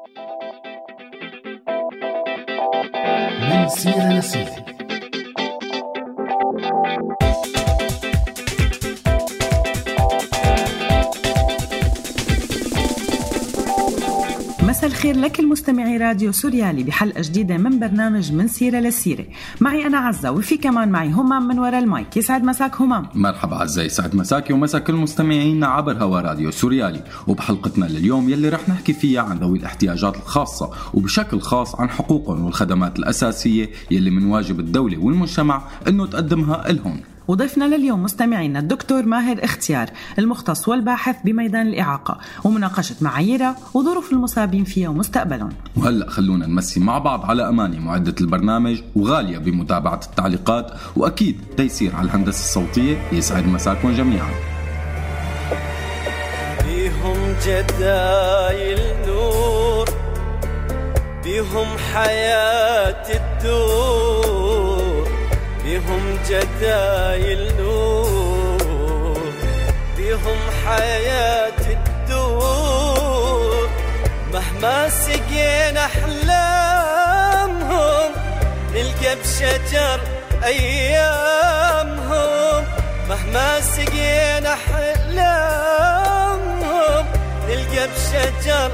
من سيرة لسيرة. مساء الخير لك المستمعي راديو سوريالي بحلقة جديدة من برنامج من سيرة لسيرة. معي أنا عزة وفي كمان معي همام من وراء المايك. يسعد مساك همام. مرحبا عزة، يسعد مساكي ومساك كل مستمعينا عبر هوا راديو سوريالي. وبحلقتنا لليوم يلي رح نحكي فيها عن ذوي الاحتياجات الخاصة وبشكل خاص عن حقوقهم والخدمات الأساسية يلي من واجب الدولة والمجتمع أنه تقدمها إلهم. وضيفنا لليوم مستمعينا الدكتور ماهر اختيار المختص والباحث بميدان الإعاقة ومناقشة معاييرها وظروف المصابين فيها ومستقبلهم. وهلأ خلونا نمسي مع بعض على أماني معدة البرنامج وغالية بمتابعة التعليقات وأكيد تيسير على الهندسة الصوتية. يسعد مساكم جميعا. بيهم جدايل نور، بيهم حياة الدور، بيهم جدايل نور، بيهم حياة الدور. مهما سقينا أحلامهم نلقى بشجر أيامهم، مهما سقينا أحلامهم نلقى بشجر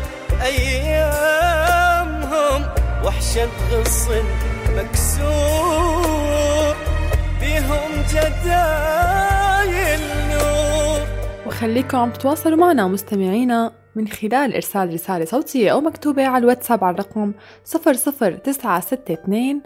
أيامهم. وحشة غصن مكسور، بيهم جدايل نور. وخليكم عم تتواصلوا معنا مستمعينا من خلال إرسال رسالة صوتية أو مكتوبة على الواتساب على الرقم 00962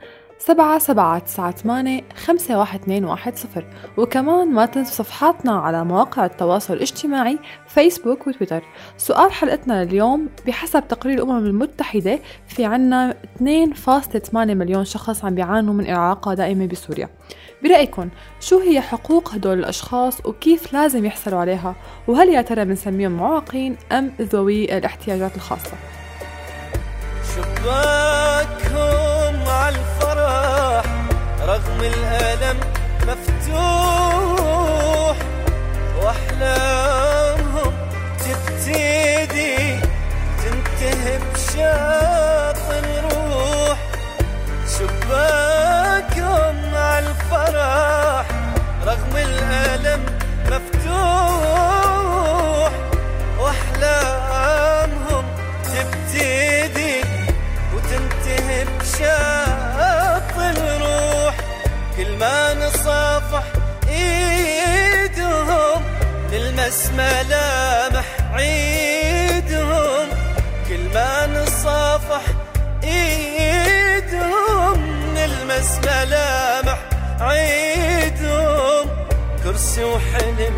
7798 51210. وكمان ما تنسوا صفحاتنا على مواقع التواصل الاجتماعي فيسبوك وتويتر. سؤال حلقتنا اليوم: بحسب تقرير الأمم المتحدة في عنا 2.8 مليون شخص عم بيعانوا من إعاقة دائمة بسوريا. برأيكم شو هي حقوق هدول الأشخاص وكيف لازم يحصلوا عليها؟ وهل يا ترى بنسميهم معاقين أم ذوي الاحتياجات الخاصة؟ شباكهم على الفرح رغم الألم مفتوح، وأحلامهم تبتدي تنتهي بشاطئ الروح. شباكهم على الفرح رغم الألم مفتوح، وأحلامهم تبتدي وتنتهي بشاطئ الروح. كل ما نصافح ايدهم نلمس ملامح عيدهم، كل ما نصافح ايدهم نلمس ملامح عيدهم. كرسي وحلم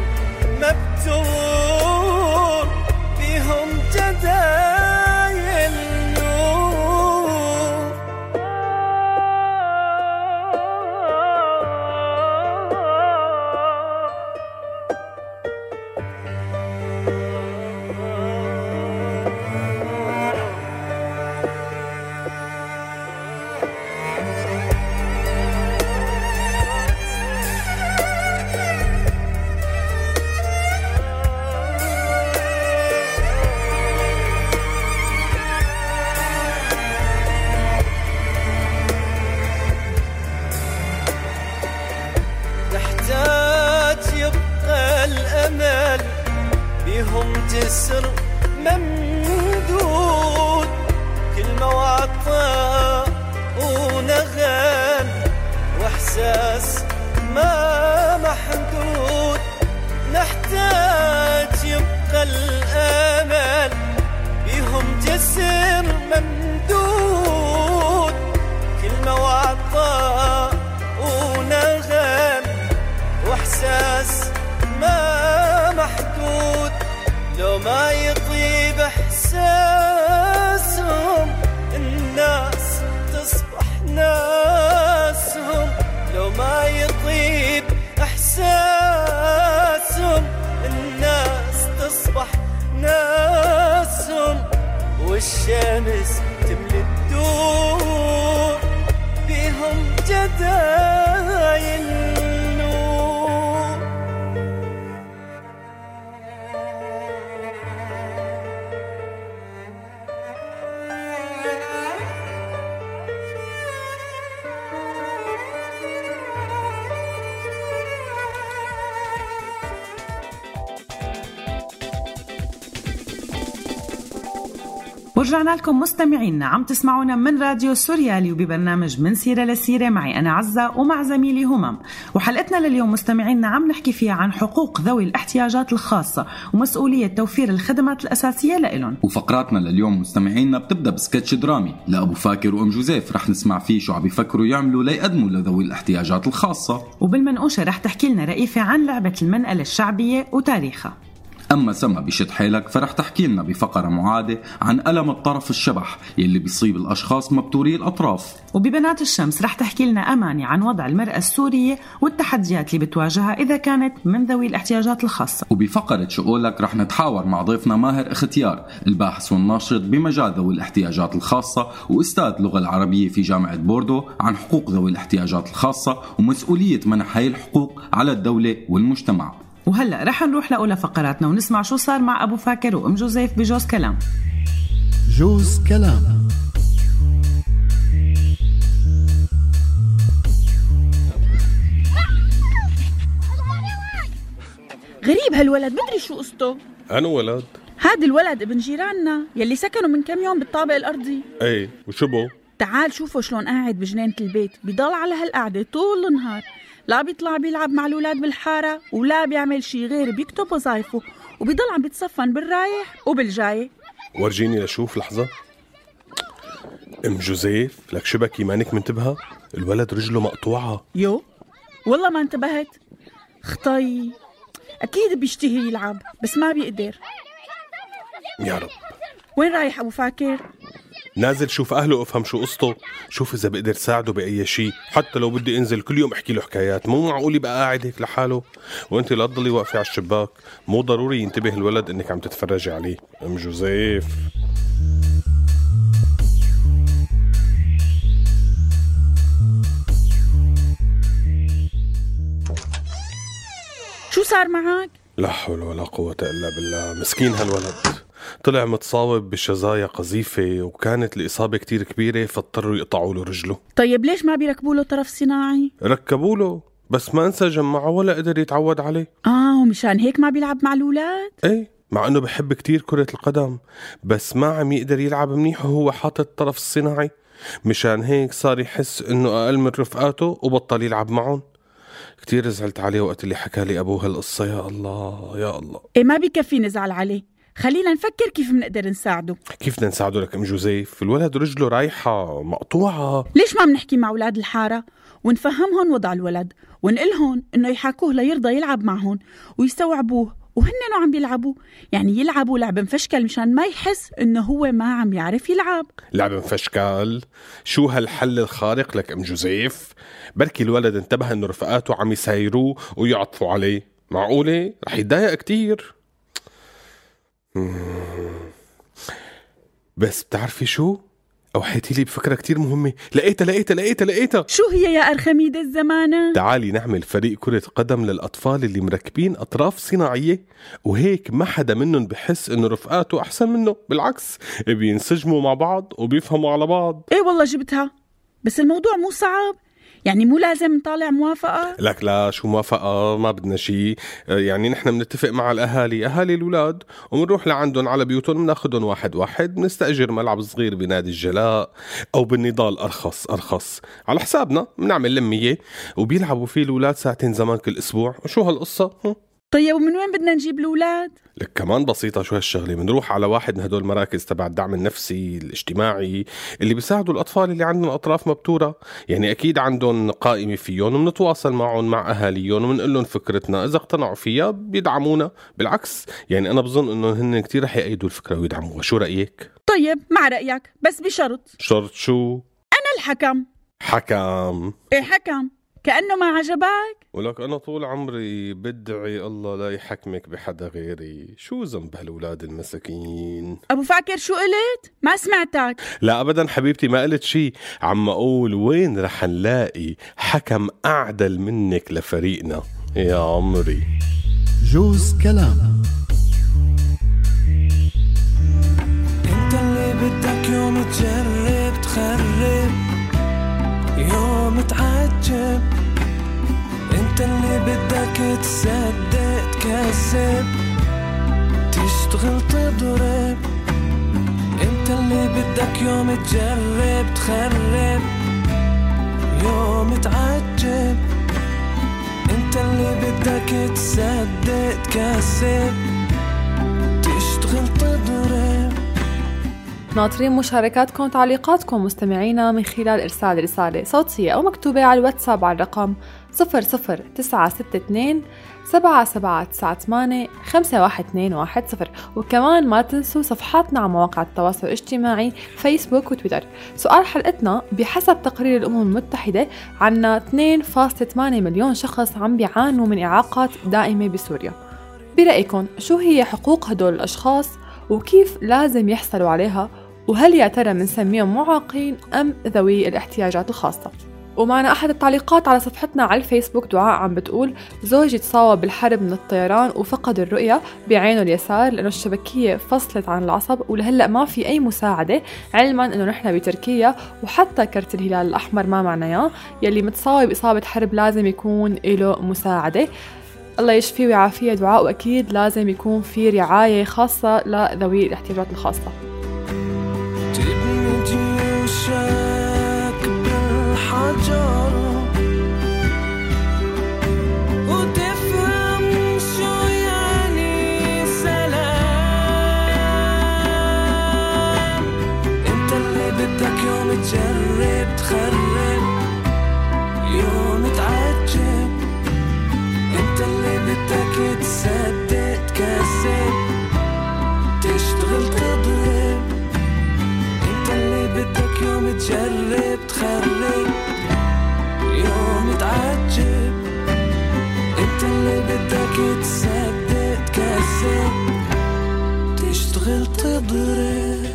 مبتور، بيهم جدايل نور. بيهم جسر ممدود، كلمة وعطاء ونغم وإحساس ما محدود. نحتاج يبقى الأمل، بيهم جسر ممدود، كلمة وعطاء ونغم وإحساس ما محدود. لو ما يطيب إحساسهم الناس تصبح ناسهم، لو ما يطيب إحساسهم الناس تصبح ناسهم. والشمس تملي الدور، بيهم جدايل نور. ورجعنا لكم مستمعينا، عم تسمعونا من راديو سوريالي وببرنامج من سيرة لسيرة معي أنا عزة ومع زميلي همم. وحلقتنا لليوم مستمعينا عم نحكي فيها عن حقوق ذوي الاحتياجات الخاصة ومسؤولية توفير الخدمات الأساسية لإلهم. وفقراتنا لليوم مستمعينا بتبدأ بسكتش درامي لأبو فاكر وأم جوزيف، رح نسمع فيه شو عم يفكروا يعملوا ليقدموا لذوي الاحتياجات الخاصة. وبالمنقوشة رح تحكي لنا رئيفة عن لعبة المنقلة الشعبية وتاريخها. أما سما بشد حيلك فرح تحكي لنا بفقرة معادة عن ألم الطرف الشبح يلي بيصيب الأشخاص مبتوري الأطراف. وببنات الشمس رح تحكي لنا أماني عن وضع المرأة السورية والتحديات اللي بتواجهها إذا كانت من ذوي الاحتياجات الخاصة. وبفقرة شو قولك رح نتحاور مع ضيفنا ماهر اختيار، الباحث والناشط بمجال ذوي الاحتياجات الخاصة وأستاذ لغة العربية في جامعة بوردو، عن حقوق ذوي الاحتياجات الخاصة ومسؤولية منح هاي الحقوق على الدولة والمجتمع. وهلأ رح نروح لأولى فقراتنا ونسمع شو صار مع أبو فاكر وأم جوزيف بجوز كلام. جوز كلام. غريب هالولد، بدري شو قصته. أنا ولد؟ هاد الولد ابن جيراننا يلي سكنوا من كم يوم بالطابق الأرضي. ايه، وشو بو؟ تعال شوفوا شلون قاعد بجنينة البيت، بيضل على هالقعدة طول النهار، لا بيطلع بيلعب مع الولاد بالحارة ولا بيعمل شي غير بيكتب وظايفه، وبيضل عم بيتصفن بالرايح وبالجاي. ورجيني لشوف لحظة. ام جوزيف لك شبكي مانك منتبهة؟ الولد رجله مقطوعة. يو والله ما انتبهت. خطي أكيد بيشتهي يلعب بس ما بيقدر. يا رب. وين رايح أبو فاكر؟ نازل شوف أهله أفهم شو قصته، شوف إذا بقدر ساعده بأي شيء، حتى لو بدي أنزل كل يوم أحكي له حكايات. مو معقول يبقى قاعد هيك لحاله وأنت لا تضلي واقفة على الشباك. مو ضروري ينتبه الولد إنك عم تتفرجي عليه. أم جوزيف. شو صار معك؟ لا حول ولا قوة إلا بالله. مسكين هالولد طلع متصاوب بشظايا قذيفة وكانت الإصابة كتير كبيرة فاضطروا يقطعوا له رجله. طيب ليش ما بيركبوا له طرف صناعي؟ ركبوا له بس ما انسجم معه ولا قدر يتعود عليه. ومشان هيك ما بيلعب مع الأولاد؟ ايه، مع انه بحب كتير كرة القدم بس ما عم يقدر يلعب منيح وهو حاطط الطرف الصناعي. مشان هيك صار يحس انه اقل من رفقاته وبطل يلعب معهم. كتير زعلت عليه وقت اللي حكى لي ابوه هالقصة. يا الله يا الله. ايه ما بيكفي نزعل عليه، خلينا نفكر كيف بنقدر نساعده. كيف بدنا نساعده لك ام جوزيف؟ الولد رجله رايحة مقطوعة. ليش ما بنحكي مع أولاد الحارة ونفهمهم وضع الولد ونقلهم انه يحاكوه ليرضى يلعب معهم ويستوعبوه وهن عم بيلعبوا، يعني يلعبوا لعب مفشكل مشان ما يحس انه هو ما عم يعرف يلعب. لعب مفشكل؟ شو هالحل الخارق لك ام جوزيف؟ بركي الولد انتبه انه رفقاته عم يسايروه ويعطفوا عليه. معقولة؟ رح يتضايق كتير. بس بتعرفي شو؟ أوحيتي لي بفكرة كتير مهمة. لقيتها. شو هي يا أرخميد الزمانة؟ تعالي نعمل فريق كرة قدم للأطفال اللي مركبين أطراف صناعية، وهيك ما حدا منهم بحس إنه رفقاته أحسن منه، بالعكس بينسجموا مع بعض وبيفهموا على بعض. إيه والله جبتها، بس الموضوع مو صعب، يعني مو لازم نطالع موافقة. لك لا، شو موافقة؟ ما بدنا شي. يعني نحن بنتفق مع أهالي الأولاد ومنروح لعندهم على بيوتهم، بناخدهم واحد بنستأجر ملعب صغير بنادي الجلاء أو بالنضال أرخص على حسابنا، بنعمل لمية وبيلعبوا فيه الأولاد ساعتين زمان كل أسبوع. وشو هالقصة؟ طيب ومن وين بدنا نجيب الأولاد؟ لك كمان بسيطة. شو هالشغلة؟ بنروح على واحد من هدول المراكز تبع الدعم النفسي الاجتماعي اللي بيساعدوا الأطفال اللي عندهم أطراف مبتورة. يعني أكيد عندهم قائمة فيهم وبنتواصل معهم مع أهاليهم وبنقول لهم فكرتنا، إذا اقتنعوا فيها بيدعمونا. بالعكس يعني أنا بظن إنه هن كتير رح يأيدوا الفكرة ويدعموها. شو رأيك؟ طيب مع رأيك، بس بشرط. شرط شو؟ أنا الحكم. حكم؟ إيه حكم، كأنه ما عجبك. ولك أنا طول عمري بدعي الله لا يحكمك بحدا غيري. شو ذنب هالولاد المساكين؟ أبو فاكر شو قلت؟ ما سمعتك. لا أبدا حبيبتي، ما قلت شي. عم أقول وين رح نلاقي حكم أعدل منك لفريقنا يا عمري. جوز كلام. انت اللي بدك يوم تجرب تخرب، يوم تعجب، انت اللي بدك تصدق تكذب، تشتغل تضرب، انت اللي بدك يوم تجرب تخرب يوم تعجب انت اللي بدك تصدق تكسب تشتغل تضرب. ناطرين مشاركاتكم وتعليقاتكم مستمعينا من خلال إرسال رسالة صوتية أو مكتوبة على الواتساب على الرقم 00962 7798 51210. وكمان ما تنسوا صفحاتنا على مواقع التواصل الاجتماعي فيسبوك وتويتر. سؤال حلقتنا: بحسب تقرير الأمم المتحدة عنا 2.8 مليون شخص عم بيعانوا من إعاقات دائمة بسوريا. برأيكم شو هي حقوق هدول الأشخاص وكيف لازم يحصلوا عليها؟ وهل يا ترى منسميهم معاقين أم ذوي الاحتياجات الخاصة؟ ومعنا أحد التعليقات على صفحتنا على الفيسبوك، دعاء عم بتقول: زوجي تصاوب بالحرب من الطيران وفقد الرؤية بعينه اليسار لأنه الشبكية فصلت عن العصب ولهلأ ما في أي مساعدة، علما أنه نحن بتركيا وحتى كرت الهلال الأحمر ما معناه يلي متصاوب إصابة حرب لازم يكون له مساعدة. الله يشفيه ويعافيه دعاء، وأكيد لازم يكون في رعاية خاصة لذوي الاحتياجات الخاصة. تبني جيوشك بالحجر وتفهم شو يعني سلام انت اللي بدك يوم تجرب تخرب يوم تعجب انت اللي بدك تصدق تكسب تشتغل تضرب انت اللي بدك يوم تجرب تخرب يوم تعجب انت اللي بدك تصدق تكسب تشتغل تضرب.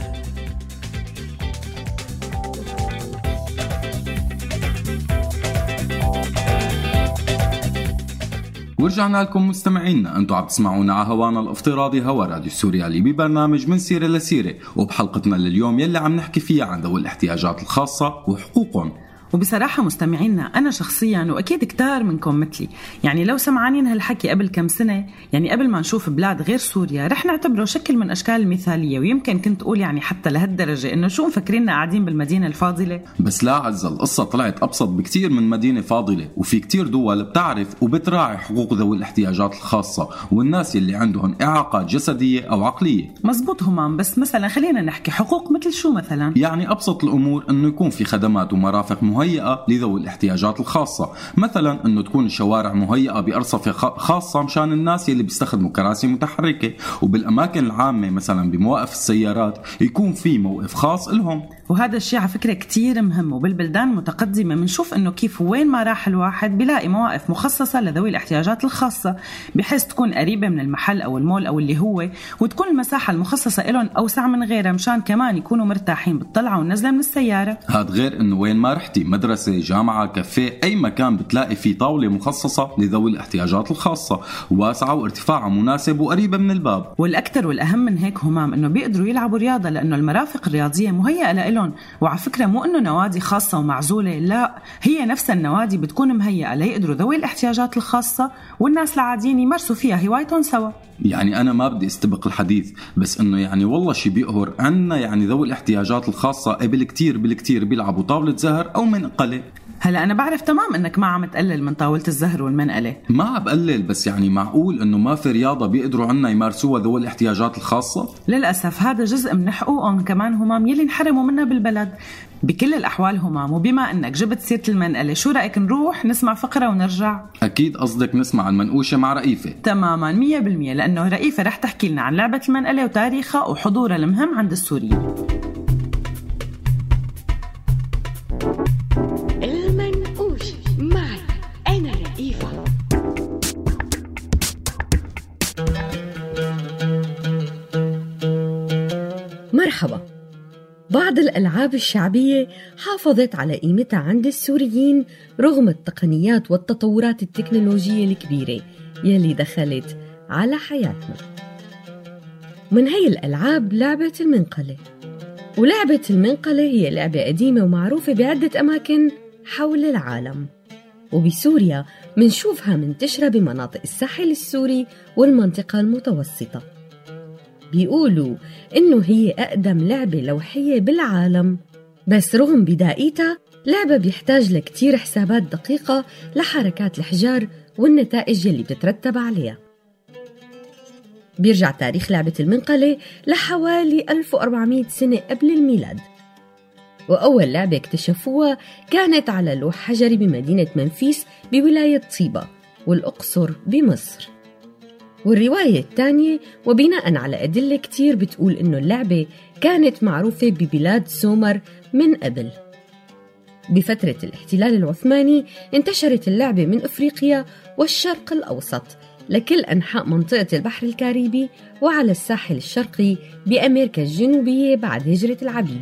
ورجعنا لكم مستمعينا، انتم عم تسمعونا على هوانا الافتراضي هوا راديو سوريالي ببرنامج من سيرة لسيرة، وبحلقتنا لليوم يلي عم نحكي فيها عن ذوي الاحتياجات الخاصة وحقوقهم. وبصراحة مستمعينا أنا شخصياً وأكيد كتار منكم مثلي، يعني لو سمعانين هالحكي قبل كم سنة، يعني قبل ما نشوف بلاد غير سوريا، رح نعتبره شكل من أشكال المثالية، ويمكن كنت أقول يعني حتى لهالدرجة إنه شو مفكريننا قاعدين بالمدينة الفاضلة. بس لا عزة، القصة طلعت أبسط بكتير من مدينة فاضلة، وفي كتير دول بتعرف وبتراعي حقوق ذوي الاحتياجات الخاصة والناس اللي عندهم إعاقات جسدية أو عقلية. مزبوط همام، بس مثلا خلينا نحكي حقوق مثل شو مثلا؟ يعني أبسط الأمور إنه يكون في خدمات ومرافق مهيئة لذوي الاحتياجات الخاصة، مثلا إنه تكون الشوارع مهيئة بأرصفة خاصة مشان الناس اللي بيستخدموا كراسي متحركة، وبالأماكن العامة مثلا بمواقف السيارات يكون في موقف خاص لهم. وهذا الشيء على فكرة كتير مهم، وبالبلدان المتقدمة منشوف إنه كيف وين ما راح الواحد بيلاقي مواقف مخصصة لذوي الاحتياجات الخاصة، بحيث تكون قريبة من المحل أو المول أو اللي هو، وتكون المساحة المخصصة لهم أوسع من غيرها مشان كمان يكونوا مرتاحين بالطلعة والنزلة من السيارة. هاد غير إنه وين ما رحتي، مدرسة، جامعة، كافيه، أي مكان بتلاقي فيه طاولة مخصصة لذوي الاحتياجات الخاصة، واسعة وارتفاعها مناسب وقريبة من الباب. والأكثر والأهم من هيك همام إنه بيقدروا يلعبوا رياضة، لأنه المرافق الرياضية مهيئة لهم. وعلى فكرة مو إنه نوادي خاصة ومعزولة، لا، هي نفس النوادي بتكون مهيئة ليقدروا ذوي الاحتياجات الخاصة والناس العاديين يمارسوا فيها هوايتهم سوا. يعني أنا ما بدي استبق الحديث، بس إنه يعني والله شي بيقهر عنا، يعني ذوي الاحتياجات الخاصة بالكتير بيلعبوا طاولة زهر أو منقلة. هلا أنا بعرف تمام إنك ما عم تقلل من طاولة الزهر والمنقلة، ما عم بقلل، بس يعني معقول إنه ما في رياضة بيقدروا عنا يمارسوها ذوي الاحتياجات الخاصة؟ للأسف هذا جزء من حقوقهم كمان همام يلي انحرموا منها بالبلد بكل الأحوال همام. وبما إنك جبت سيرة المنقلة، شو رأيك نروح نسمع فقرة ونرجع؟ أكيد قصدك نسمع المنقوشة مع رئيفة. تماما 100%، لأنه رئيفة رح تحكي لنا عن لعبة المنقلة وتاريخها وحضورها المهم عند السوريين. مرحبا. بعض الألعاب الشعبية حافظت على قيمتها عند السوريين رغم التقنيات والتطورات التكنولوجية الكبيرة يلي دخلت على حياتنا. من هي الألعاب لعبة المنقلة. ولعبة المنقلة هي لعبة قديمة ومعروفة بعدة أماكن حول العالم، وبسوريا منشوفها منتشرة بمناطق الساحل السوري والمنطقة المتوسطة. بيقولوا إنه هي أقدم لعبة لوحية بالعالم، بس رغم بدائيتها لعبة بيحتاج لكتير حسابات دقيقة لحركات الحجار والنتائج اللي بتترتب عليها. بيرجع تاريخ لعبة المنقلة لحوالي 1400 سنة قبل الميلاد، وأول لعبة اكتشفوها كانت على لوح حجري بمدينة منفيس بولاية طيبة والأقصر بمصر. والرواية الثانية وبناء على أدلة كتير بتقول إنه اللعبة كانت معروفة ببلاد سومر من قبل. بفترة الاحتلال العثماني انتشرت اللعبة من أفريقيا والشرق الأوسط لكل أنحاء منطقة البحر الكاريبي وعلى الساحل الشرقي بأمريكا الجنوبية بعد هجرة العبيد.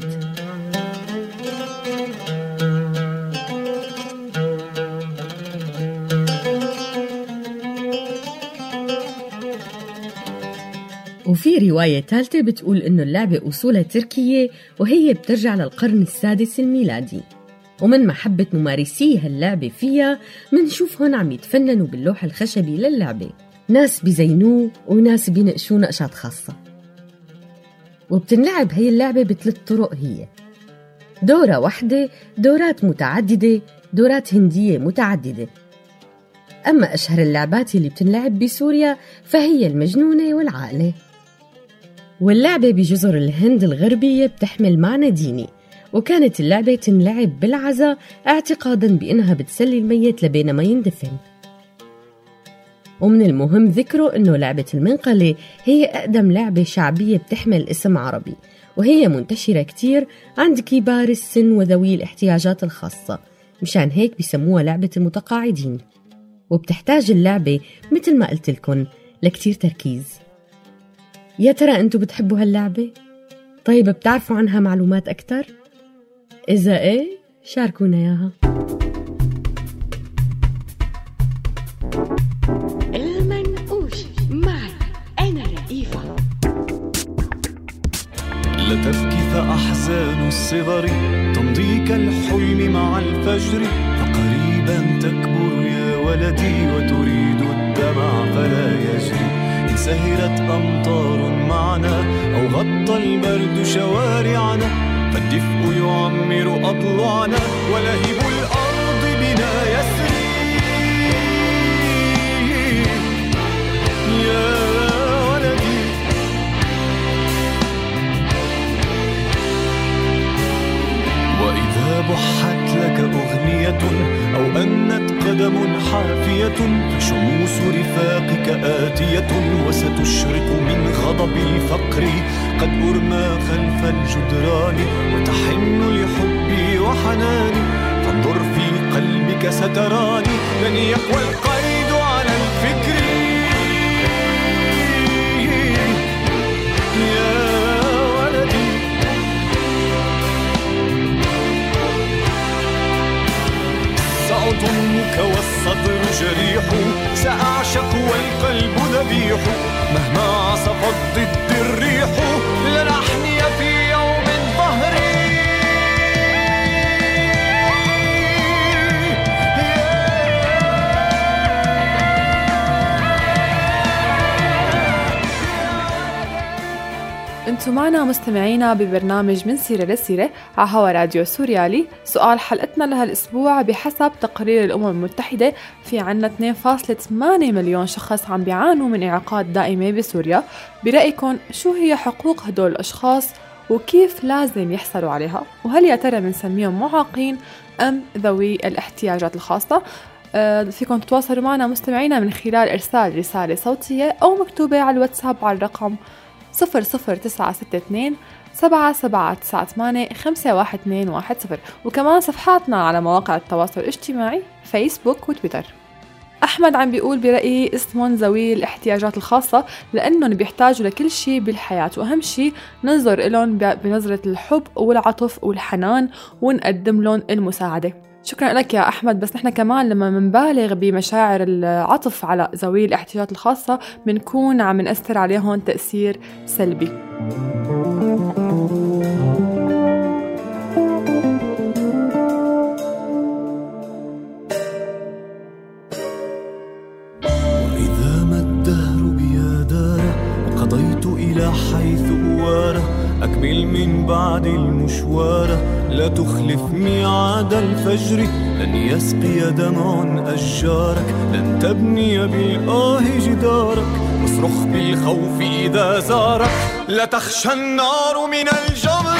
وفي رواية ثالثة بتقول إنه اللعبة أصولها تركية وهي بترجع للقرن السادس الميلادي، ومن محبة ممارسي هاللعبة فيها منشوفهم عم يتفننوا باللوح الخشبي للعبة، ناس بيزينوه وناس بينقشوا نقشات خاصة. وبتنلعب هي اللعبة بثلاث طرق، هي دورة واحدة، دورات متعددة، دورات هندية متعددة. أما أشهر اللعبات اللي بتنلعب بسوريا فهي المجنونة والعقلة. واللعبة بجزر الهند الغربية بتحمل معنى ديني، وكانت اللعبة تنلعب بالعزاء اعتقاداً بأنها بتسلي الميت لبين ما يندفن. ومن المهم ذكره أنه لعبة المنقلة هي أقدم لعبة شعبية بتحمل اسم عربي، وهي منتشرة كتير عند كبار السن وذوي الاحتياجات الخاصة، مشان هيك بيسموها لعبة المتقاعدين. وبتحتاج اللعبة مثل ما قلت لكم لكتير تركيز. يا ترى أنتوا بتحبوا هاللعبة؟ طيب بتعرفوا عنها معلومات أكتر؟ إذا إيه شاركونا إياها. المنقوش معي أنا رئيفة. لا تبكي فأحزان الصغر تمضي كالحلم مع الفجر، فقريبا تكبر يا ولدي وتريد الدمع فلا يجري. إن سهرت أمطار معنا أو غطى البرد شوارعنا، فالدفء يعمر أضلعنا ولهب الأرض بنا يسري. يا ولدي وإذا بحت لك أغنية أو أنت قدم حافية، فشموس رفاقك آتية وستشرق من غضب الفقر. قد أرمى خلف الجدران وتحن لحبي وحناني، فانظر في قلبك ستراني لن يقوى القيد على الفكر. سأضمك والصدر جريح، سأعشق والقلب ذبيح، مهما عصفت ضد الريح لن أحني في يوم ظهري. انتم معنا مستمعينا ببرنامج من سيرة لسيرة على هوا راديو سوريالي. سؤال حلقتنا لهالأسبوع: بحسب تقرير الأمم المتحدة في عنا 2.8 مليون شخص عم بيعانوا من إعاقات دائمة بسوريا. برأيكم شو هي حقوق هدول الأشخاص وكيف لازم يحصلوا عليها؟ وهل يا ترى بنسميهم معاقين أم ذوي الاحتياجات الخاصة؟ فيكم تتواصلوا معنا مستمعينا من خلال إرسال رسالة صوتية أو مكتوبة على الواتساب على الرقم 00962 7798 51210، وكمان صفحاتنا على مواقع التواصل الاجتماعي فيسبوك وتويتر. أحمد عم بيقول برأيي اسمهم ذوي الاحتياجات الخاصة لأنهم بيحتاجوا لكل شيء بالحياة، وأهم شيء ننظر لهم بنظرة الحب والعطف والحنان ونقدم لهم المساعدة. شكرا لك يا أحمد. بس نحن كمان لما منبالغ بمشاعر العطف على ذوي الاحتياجات الخاصة بنكون عم نأثر عليهم تأثير سلبي. وإذا ما الدهر بيدانا وقضيت إلى حي كمل من بعد المشوار لا تخلف ميعاد الفجر لن يسقي دمع أشجارك لن تبني بالآه جدارك اصرخ بالخوف إذا زارك لا تخشى النار من الجمر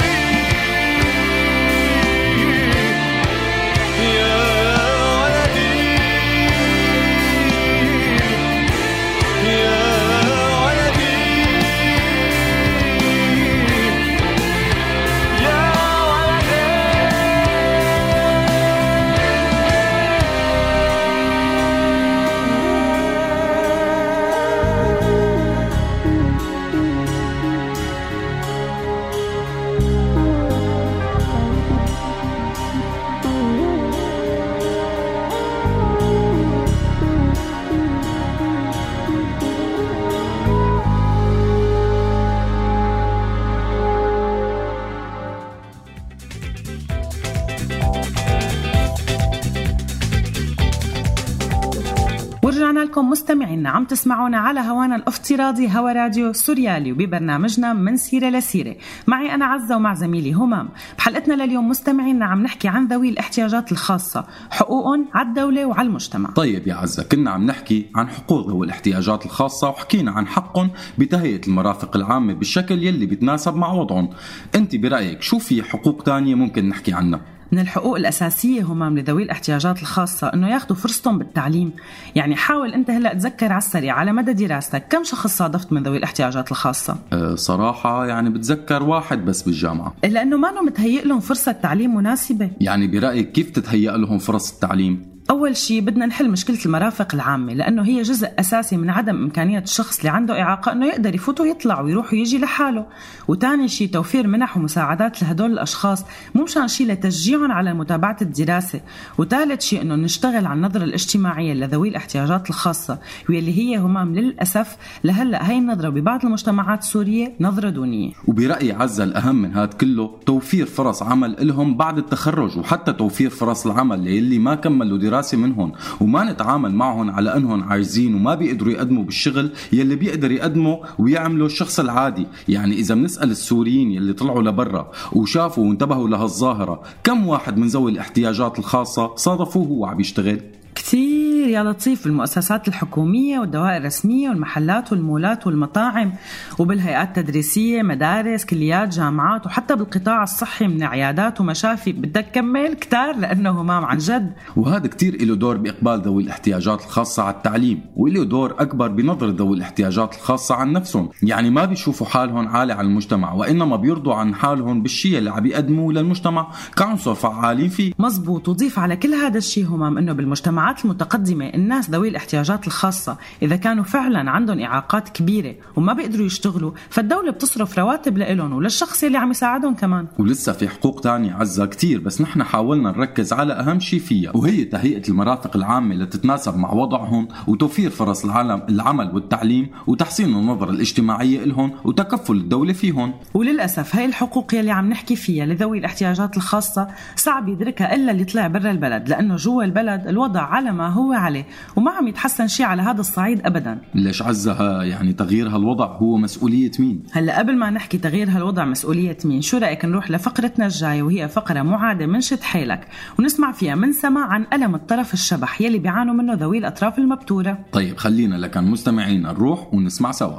ورجعنا لكم مستمعينا، عم تسمعونا على هوانا الافتراضي هوا راديو سوريالي وببرنامجنا من سيرة لسيرة. معي أنا عزة ومع زميلي همام. بحلقتنا لليوم مستمعينا عم نحكي عن ذوي الاحتياجات الخاصة، حقوقهم على الدولة وعلى المجتمع. طيب يا عزة، كنا عم نحكي عن حقوق ذوي الاحتياجات الخاصة وحكينا عن حقهم بتهيئة المرافق العامة بالشكل يلي بيتناسب مع وضعهم. أنت برأيك شو في حقوق تانية ممكن نحكي عنها؟ من الحقوق الأساسية همام لذوي الاحتياجات الخاصة إنه ياخدوا فرصتهم بالتعليم. يعني حاول أنت هلأ تذكر على السريع على مدى دراستك كم شخص صادفت من ذوي الاحتياجات الخاصة؟ صراحة يعني بتذكر واحد بس بالجامعة. لأنه ما متهيئ لهم فرصة تعليم مناسبة. يعني برأيك كيف تتهيئ لهم فرص التعليم؟ أول شيء بدنا نحل مشكلة المرافق العامة، لأنه هي جزء أساسي من عدم إمكانية الشخص اللي عنده إعاقة أنه يقدر يفوت ويطلع ويروح ويجي لحاله. وتاني شيء توفير منح ومساعدات لهدول الأشخاص مو مشان شيء لتشجيعهم على متابعة الدراسة. وثالث شيء أنه نشتغل على النظرة الاجتماعية لذوي الاحتياجات الخاصة، واللي هي همام للأسف لهلأ هاي النظرة ببعض المجتمعات السورية نظرة دونية. وبرأيي عزة الأهم من هاد كله توفير فرص عمل لهم بعد التخرج، وحتى توفير فرص العمل اللي ما كملوا دراسة منهم، وما نتعامل معهم على أنهم عايزين وما بيقدروا يقدموا بالشغل يلي بيقدر يقدموا ويعملوا الشخص العادي. يعني إذا بنسأل السوريين يلي طلعوا لبرا وشافوا وانتبهوا لهالظاهرة، كم واحد من ذوي الاحتياجات الخاصة صادفوه وهو عم يشتغل؟ كتير يا لطيف، المؤسسات الحكومية والدوائر الرسمية والمحلات والمولات والمطاعم، وبالهيئات التدريسية، مدارس، كليات، جامعات، وحتى بالقطاع الصحي من عيادات ومشافي. بدك كمل كتار لأنه همام عن جد. وهذا كتير له دور بإقبال ذوي الاحتياجات الخاصة على التعليم، وله دور أكبر بنظر ذوي الاحتياجات الخاصة عن نفسهم. يعني ما بيشوفوا حالهم عالي على المجتمع، وإنما بيرضوا عن حالهم بالشيء اللي عم يقدموه للمجتمع كعنصر فعالين فيه. مزبوط. وضيف على كل هذا الشيء همام إنه بالمجتمع المتقدمة الناس ذوي الاحتياجات الخاصة إذا كانوا فعلا عندهم إعاقات كبيرة وما بيقدروا يشتغلوا، فالدولة بتصرف رواتب لهم وللشخص اللي عم يساعدهم كمان. ولسه في حقوق تانية عزة كتير، بس نحن حاولنا نركز على أهم شيء فيها، وهي تهيئة المرافق العامة لتتناسب مع وضعهم، وتوفير فرص العمل والتعليم، وتحسين النظرة الاجتماعية لهم، وتكفل الدولة فيهم. وللأسف هاي الحقوق يلي عم نحكي فيها لذوي الاحتياجات الخاصة صعب يدركها إلا اللي طلع برا البلد، لأنه جوا البلد الوضع على ما هو عليه وما عم يتحسن شيء على هذا الصعيد أبدا. ليش عزها؟ يعني تغيير هالوضع هو مسؤولية مين؟ هلأ قبل ما نحكي تغيير هالوضع مسؤولية مين، شو رأيك نروح لفقرتنا الجاية، وهي فقرة معادة من شد حيلك، ونسمع فيها من سمع عن ألم الطرف الشبح يلي بيعانوا منه ذوي الأطراف المبتورة. طيب خلينا لكن مستمعين نروح ونسمع سوا.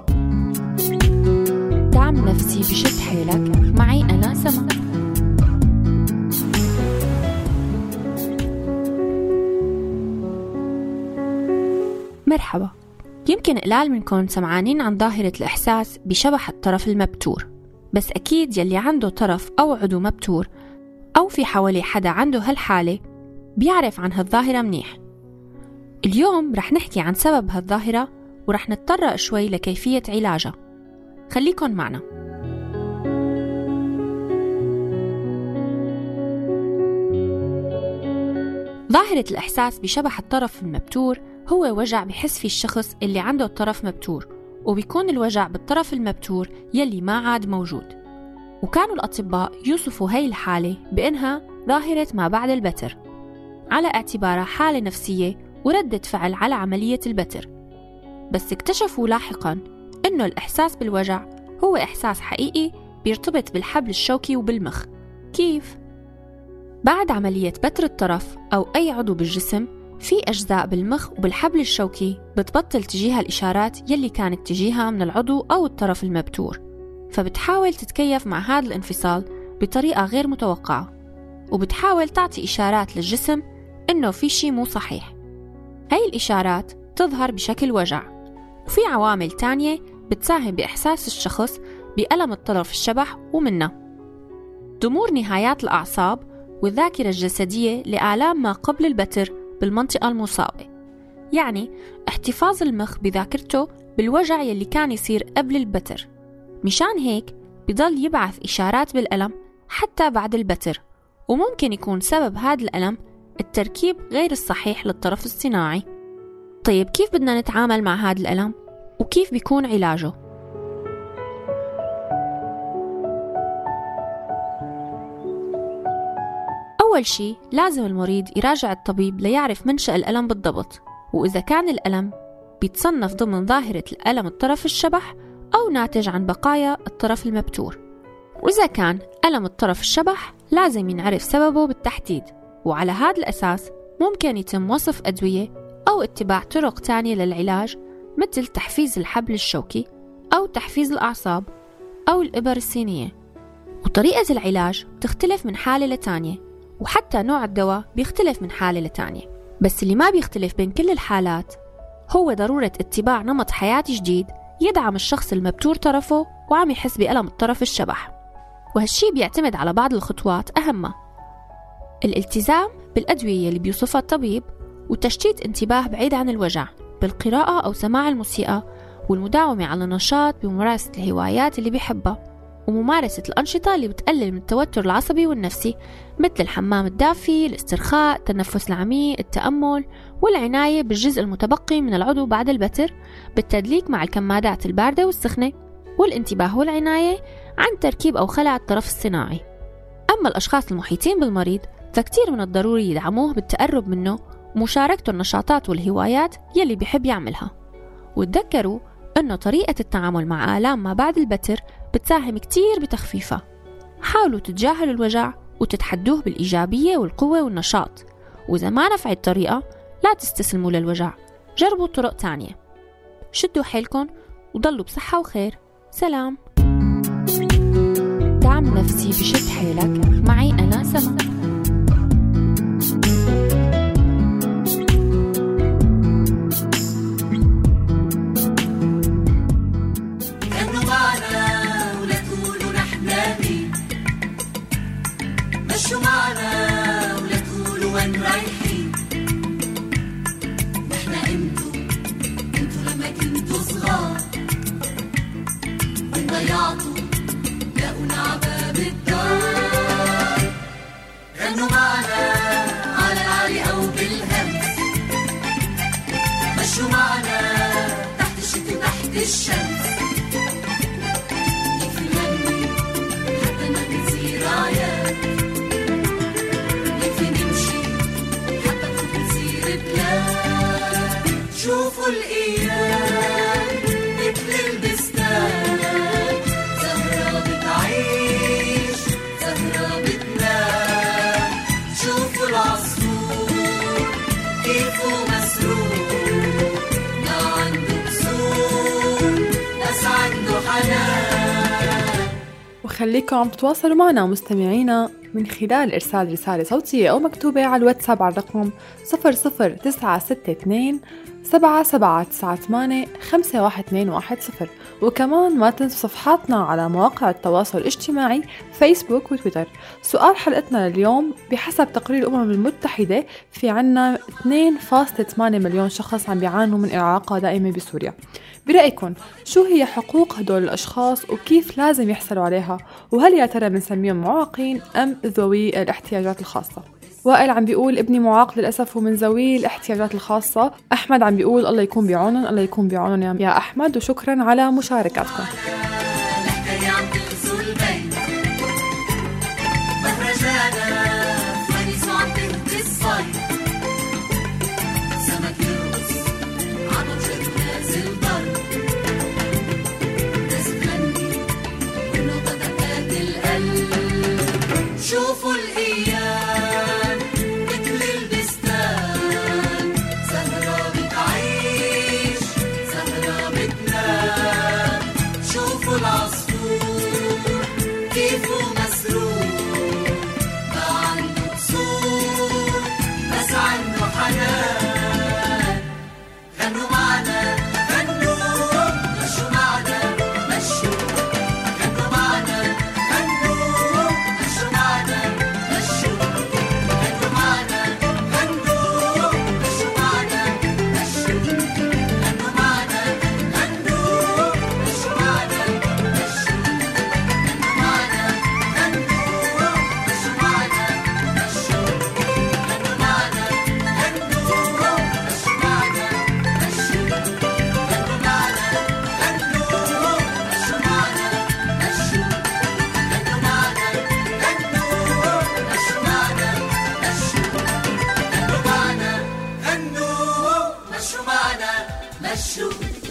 دعم نفسي بشد حيلك معي أنا سمع. مرحبا. يمكن قلال منكم سمعانين عن ظاهرة الإحساس بشبح الطرف المبتور، بس أكيد يلي عنده طرف أو عضو مبتور أو في حوالي حدا عنده هالحالة بيعرف عن هالظاهرة منيح. اليوم رح نحكي عن سبب هالظاهرة ورح نتطرق شوي لكيفية علاجها. خليكن معنا. ظاهرة الإحساس بشبح الطرف المبتور هو وجع بحس فيه الشخص اللي عنده الطرف مبتور، وبيكون الوجع بالطرف المبتور يلي ما عاد موجود. وكانوا الأطباء يوصفوا هاي الحالة بأنها ظاهرة ما بعد البتر، على اعتبارها حالة نفسية وردة فعل على عملية البتر. بس اكتشفوا لاحقاً إنه الإحساس بالوجع هو إحساس حقيقي بيرتبط بالحبل الشوكي وبالمخ. كيف؟ بعد عملية بتر الطرف أو أي عضو بالجسم، في أجزاء بالمخ وبالحبل الشوكي بتبطل تجيها الإشارات يلي كانت تجيها من العضو أو الطرف المبتور، فبتحاول تتكيف مع هذا الانفصال بطريقة غير متوقعة، وبتحاول تعطي إشارات للجسم إنه في شي مو صحيح. هاي الإشارات تظهر بشكل وجع، وفي عوامل تانية بتساهم بإحساس الشخص بألم الطرف الشبح، ومنها ضمور نهايات الأعصاب والذاكرة الجسدية لآلام ما قبل البتر بالمنطقة المصابة، يعني احتفاظ المخ بذاكرته بالوجع يلي كان يصير قبل البتر. مشان هيك بضل يبعث إشارات بالألم حتى بعد البتر، وممكن يكون سبب هذا الألم التركيب غير الصحيح للطرف الصناعي. طيب كيف بدنا نتعامل مع هذا الألم؟ وكيف بيكون علاجه؟ أول شي لازم المريض يراجع الطبيب ليعرف منشأ الألم بالضبط، وإذا كان الألم بيتصنف ضمن ظاهرة الألم الطرف الشبح أو ناتج عن بقايا الطرف المبتور. وإذا كان ألم الطرف الشبح لازم ينعرف سببه بالتحديد، وعلى هذا الأساس ممكن يتم وصف أدوية أو اتباع طرق تانية للعلاج، مثل تحفيز الحبل الشوكي أو تحفيز الأعصاب أو الإبر الصينية. وطريقة العلاج تختلف من حالة لتانية، وحتى نوع الدواء بيختلف من حالة لتانية، بس اللي ما بيختلف بين كل الحالات هو ضرورة اتباع نمط حياة جديد يدعم الشخص المبتور طرفه وعم يحس بألم الطرف الشبح. وهالشي بيعتمد على بعض الخطوات أهمها: الالتزام بالأدوية اللي بيوصفها الطبيب، وتشتيت انتباه بعيد عن الوجع بالقراءة أو سماع الموسيقى، والمداومة على النشاط بممارسة الهوايات اللي بيحبها، وممارسة الأنشطة اللي بتقلل من التوتر العصبي والنفسي، مثل الحمام الدافي، الاسترخاء، التنفس العميق، التأمل، والعناية بالجزء المتبقي من العضو بعد البتر بالتدليك مع الكمادات الباردة والسخنة، والانتباه والعناية عن تركيب أو خلع الطرف الصناعي. أما الأشخاص المحيطين بالمريض فكتير من الضروري يدعموه بالتقرب منه ومشاركته النشاطات والهوايات يلي بيحب يعملها. وتذكروا أنه طريقة التعامل مع آلام ما بعد البتر بتساهم كتير بتخفيفها. حاولوا تتجاهلوا الوجع وتتحدوه بالإيجابية والقوة والنشاط، وإذا ما نفعت الطريقة لا تستسلموا للوجع، جربوا طرق تانية. شدوا حيلكم وضلوا بصحة وخير. سلام. دعم نفسي بشد حيلك معي أنا سما. كانوا معنا ولا تقولوا نحن مين، مشوا معنا ولا تقولوا وين رايحين. نحن انتوا لما كنتوا صغار وين ضيعتوا لقونا عباب الدار. غنوا معنا على العالي أو بالهمس، مشوا معنا تحت الشتي وتحت الشمس. يكفي نغني حتى ما بتصير عيال، يكفي نمشي حتى ما بتصير بلاد. شوفوا الأيام مثل البستان، زهرة بتعيش زهرة بتنام. شوفوا العصفور كيفه مسرور، ما عنده كسور بس عنده حنان. وخليكم عم تتواصلوا معنا مستمعينا من خلال إرسال رسالة صوتية أو مكتوبة على الواتساب على الرقم 00962 7798 51210. وكمان ما تنسوا صفحاتنا على مواقع التواصل الاجتماعي فيسبوك وتويتر. سؤال حلقتنا لليوم: بحسب تقرير الأمم المتحدة في عنا 2.8 مليون شخص عم بيعانوا من إعاقة دائمة بسوريا. برأيكم شو هي حقوق هدول الأشخاص وكيف لازم يحصلوا عليها؟ وهل يا ترى بنسميهم معاقين أم ذوي الاحتياجات الخاصة؟ وائل عم بيقول ابني معاق للأسف ومن ذوي الاحتياجات الخاصة. أحمد عم بيقول الله يكون بعونهم. الله يكون بعونهم يا أحمد، وشكرا على مشاركتكم. شوفوا الأيام مثل البستان، زهرة بتعيش زهرة بتنام. شوفوا العصفور كيفه مسرور، ما عنده قصور بس عنده حنان. غنوا معنا غنوا، مشوا معنا مشوا. غنوا معنا غنوا، مشوا معنا مشوا. غنوا معنا غنوا، مشوا معنا مشوا. غنوا معنا غنوا، مشوا معنا مشوا. غنوا معنا غنوا، مشوا معنا مشوا. غنوا معنا غنوا، مشوا معنا مشوا. غنوا معنا غنوا، مشوا معنا مشوا. غنوا معنا غنوا، مشوا معنا مشوا. غنوا معنا غنوا، مشوا معنا مشوا.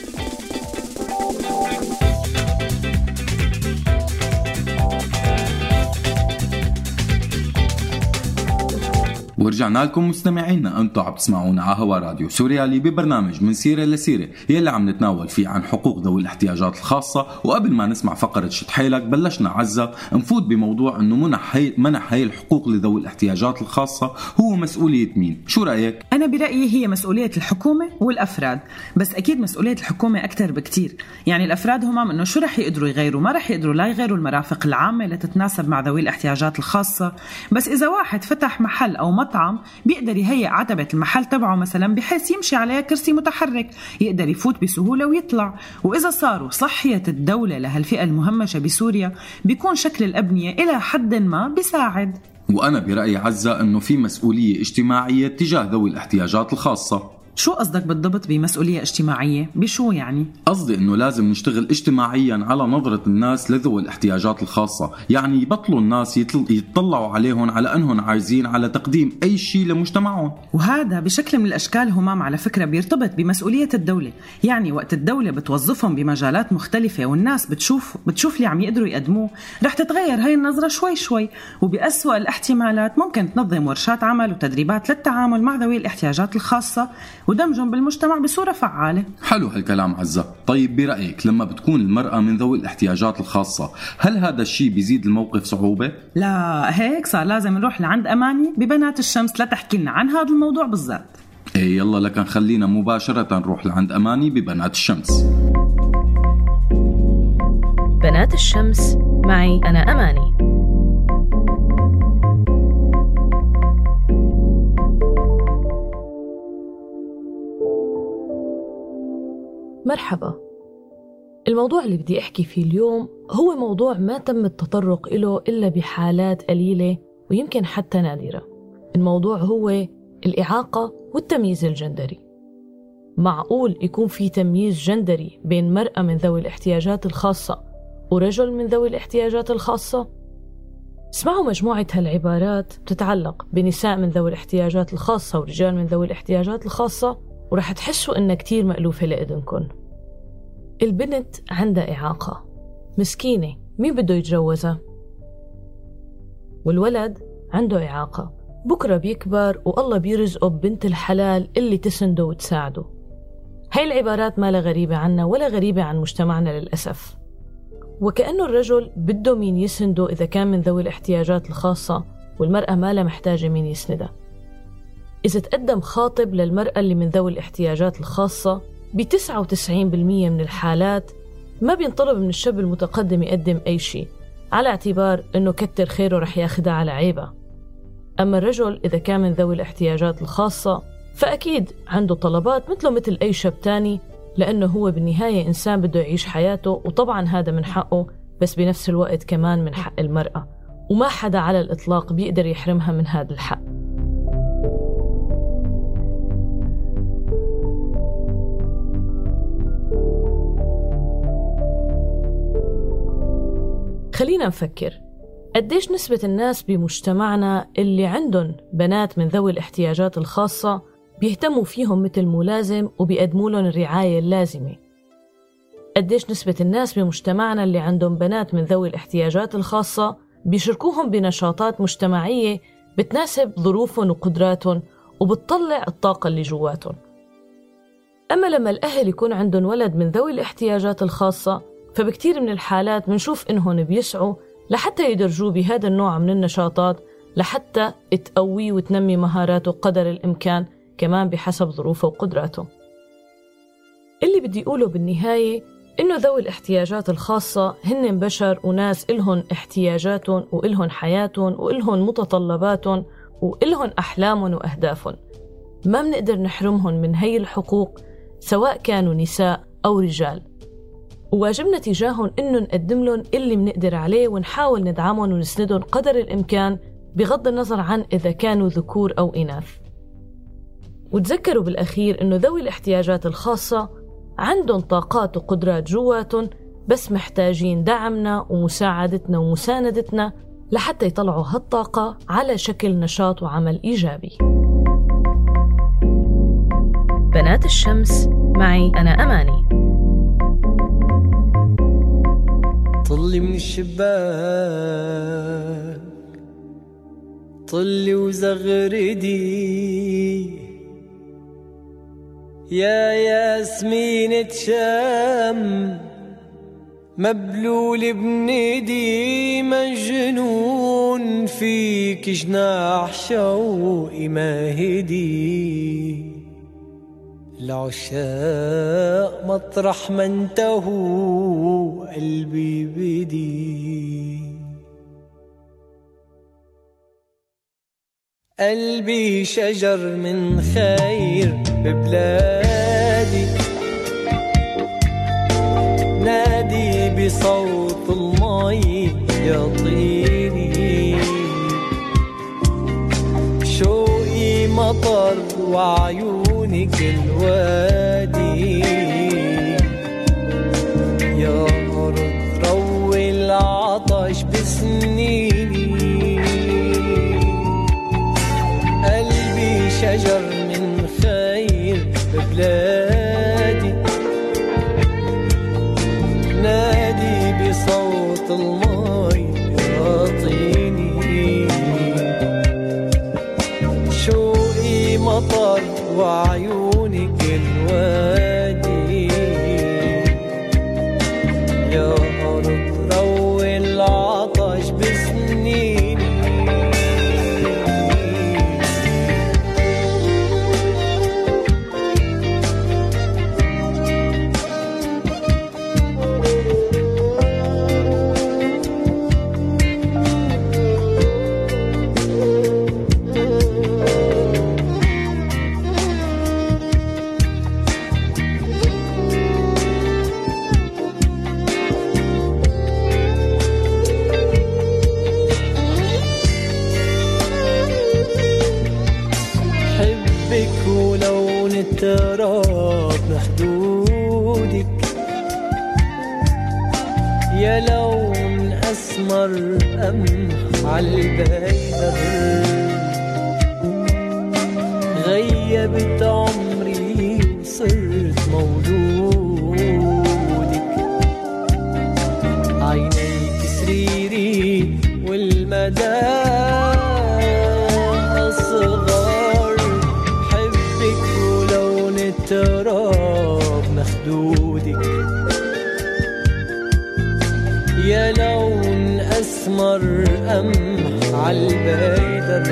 ورجعنا لكم مستمعينا، انتم عم تسمعونا على هوا راديو سوريالي ببرنامج من سيرة لسيرة يلي عم نتناول فيه عن حقوق ذوي الاحتياجات الخاصة. وقبل ما نسمع فقرة شد حيلك بلشنا عزة نفوت بموضوع انه منح هاي الحقوق لذوي الاحتياجات الخاصة هو مسؤولية مين؟ شو رأيك؟ أنا برأيي هي مسؤولية الحكومة والأفراد، بس أكيد مسؤولية الحكومة أكتر بكتير. يعني الأفراد هم إنه شو رح يقدروا يغيروا، ما رح يقدروا لا يغيروا المرافق العامة لتتناسب مع ذوي الاحتياجات الخاصة. بس إذا واحد فتح محل أو مطعم بيقدر يهيئ عتبة المحل تبعه مثلا بحيث يمشي عليها كرسي متحرك يقدر يفوت بسهولة ويطلع. وإذا صاروا صحية الدولة لهالفئة المهمشة بسوريا بيكون شكل الأبنية إلى حد ما بيساعد. وأنا برأيي عزة أنه في مسؤولية اجتماعية تجاه ذوي الاحتياجات الخاصة. شو قصدك بالضبط بمسؤولية اجتماعية؟ بشو يعني؟ قصدي انه لازم نشتغل اجتماعيا على نظرة الناس لذوي الاحتياجات الخاصة، يعني يبطلوا الناس يتطلعوا عليهم على انهم عايزين على تقديم اي شيء لمجتمعهم. وهذا بشكل من الاشكال همام على فكرة بيرتبط بمسؤولية الدولة. يعني وقت الدولة بتوظفهم بمجالات مختلفة والناس بتشوف اللي عم يقدروا يقدموه، رح تتغير هاي النظرة شوي شوي. وبأسوأ الاحتمالات ممكن تنظم ورشات عمل وتدريبات للتعامل مع ذوي الاحتياجات الخاصة ودمجهم بالمجتمع بصورة فعالة. حلو هالكلام عزة. طيب برأيك لما بتكون المرأة من ذوي الاحتياجات الخاصة هل هذا الشيء بيزيد الموقف صعوبة؟ لا، هيك صار لازم نروح لعند أماني ببنات الشمس لتحكي لنا عن هذا الموضوع بالذات. ايه يلا لكن خلينا مباشرة نروح لعند أماني ببنات الشمس. بنات الشمس معي أنا أماني. مرحبا. الموضوع اللي بدي أحكي فيه اليوم هو موضوع ما تم التطرق إله إلا بحالات قليلة ويمكن حتى نادرة. الموضوع هو الإعاقة والتمييز الجندري. معقول يكون في تمييز جندري بين مرأة من ذوي الاحتياجات الخاصة ورجل من ذوي الاحتياجات الخاصة؟ اسمعوا مجموعة هالعبارات بتتعلق بنساء من ذوي الاحتياجات الخاصة ورجال من ذوي الاحتياجات الخاصة ورح تحسوا إنها كتير مألوفة لإذنكن. البنت عندها إعاقة، مسكينة، مين بده يتجوزها؟ والولد عنده إعاقة، بكرة بيكبر والله بيرزقه ببنت الحلال اللي تسنده وتساعده. هاي العبارات ما لا غريبة عنا ولا غريبة عن مجتمعنا للأسف. وكأنه الرجل بده مين يسنده إذا كان من ذوي الاحتياجات الخاصة والمرأة ما لا محتاجة مين يسندها. إذا تقدم خاطب للمرأة اللي من ذوي الاحتياجات الخاصة ب99% من الحالات ما بينطلب من الشاب المتقدم يقدم أي شيء على اعتبار أنه كتر خيره رح ياخدها على عيبة. أما الرجل إذا كان من ذوي الاحتياجات الخاصة فأكيد عنده طلبات مثل أي شاب تاني، لأنه هو بالنهاية إنسان بده يعيش حياته، وطبعا هذا من حقه بس بنفس الوقت كمان من حق المرأة، وما حدا على الإطلاق بيقدر يحرمها من هذا الحق. خلينا نفكر قديش نسبة الناس بمجتمعنا اللي عندهم بنات من ذوي الاحتياجات الخاصة بيهتموا فيهم مثل ملازم وبيقدموا لهم الرعاية اللازمة. قديش نسبة الناس بمجتمعنا اللي عندهم بنات من ذوي الاحتياجات الخاصة بيشاركوهم بنشاطات مجتمعية بتناسب ظروفهم وقدراتهم وبتطلع الطاقة اللي جواتهم. أما لما الأهل يكون عندهم ولد من ذوي الاحتياجات الخاصة، فبكتير من الحالات منشوف إنهم بيسعوا لحتى يدرجوه بهذا النوع من النشاطات لحتى تقوي وتنمي مهاراته قدر الإمكان، كمان بحسب ظروفه وقدراته. اللي بدي أقوله بالنهاية إنه ذوي الاحتياجات الخاصة هن بشر وناس إلهن احتياجاتهم وإلهن حياتهم وإلهن متطلباتهم وإلهن أحلامهم وأهدافهم. ما بنقدر نحرمهم من هي الحقوق سواء كانوا نساء أو رجال، وواجبنا تجاههم إنه نقدم لهم اللي بنقدر عليه ونحاول ندعمهم ونسندهم قدر الإمكان بغض النظر عن إذا كانوا ذكور أو إناث. وتذكروا بالأخير إنه ذوي الاحتياجات الخاصة عندهم طاقات وقدرات جواتهم، بس محتاجين دعمنا ومساعدتنا ومساندتنا لحتى يطلعوا هالطاقة على شكل نشاط وعمل إيجابي. بنات الشمس معي أنا أماني. طلي من الشباك طلي وزغردي يا ياسمينة شام مبلول بندي مجنون فيك جناح شوقي ماهدي العشاق مطرح ما انتهوا قلبي بدي قلبي شجر من خير ببلادي نادي بصوت المي يطيني شوقي مطر وعيونك الوادي يا أرض روي العطش بسنيني قلبي شجر من خير ببلادي نادي بصوت المي يعطيني شوقي مطر وعيونك الوادي يا أرض روي العطش بسنيني التراب محدودك يا لون أسمر قمح عالبيدر غيبت عمري وصرت مولودك عينيك سريري والمدى أصغر حبك ولون التراب مخدودك يا لون أسمر قمح عالبيدر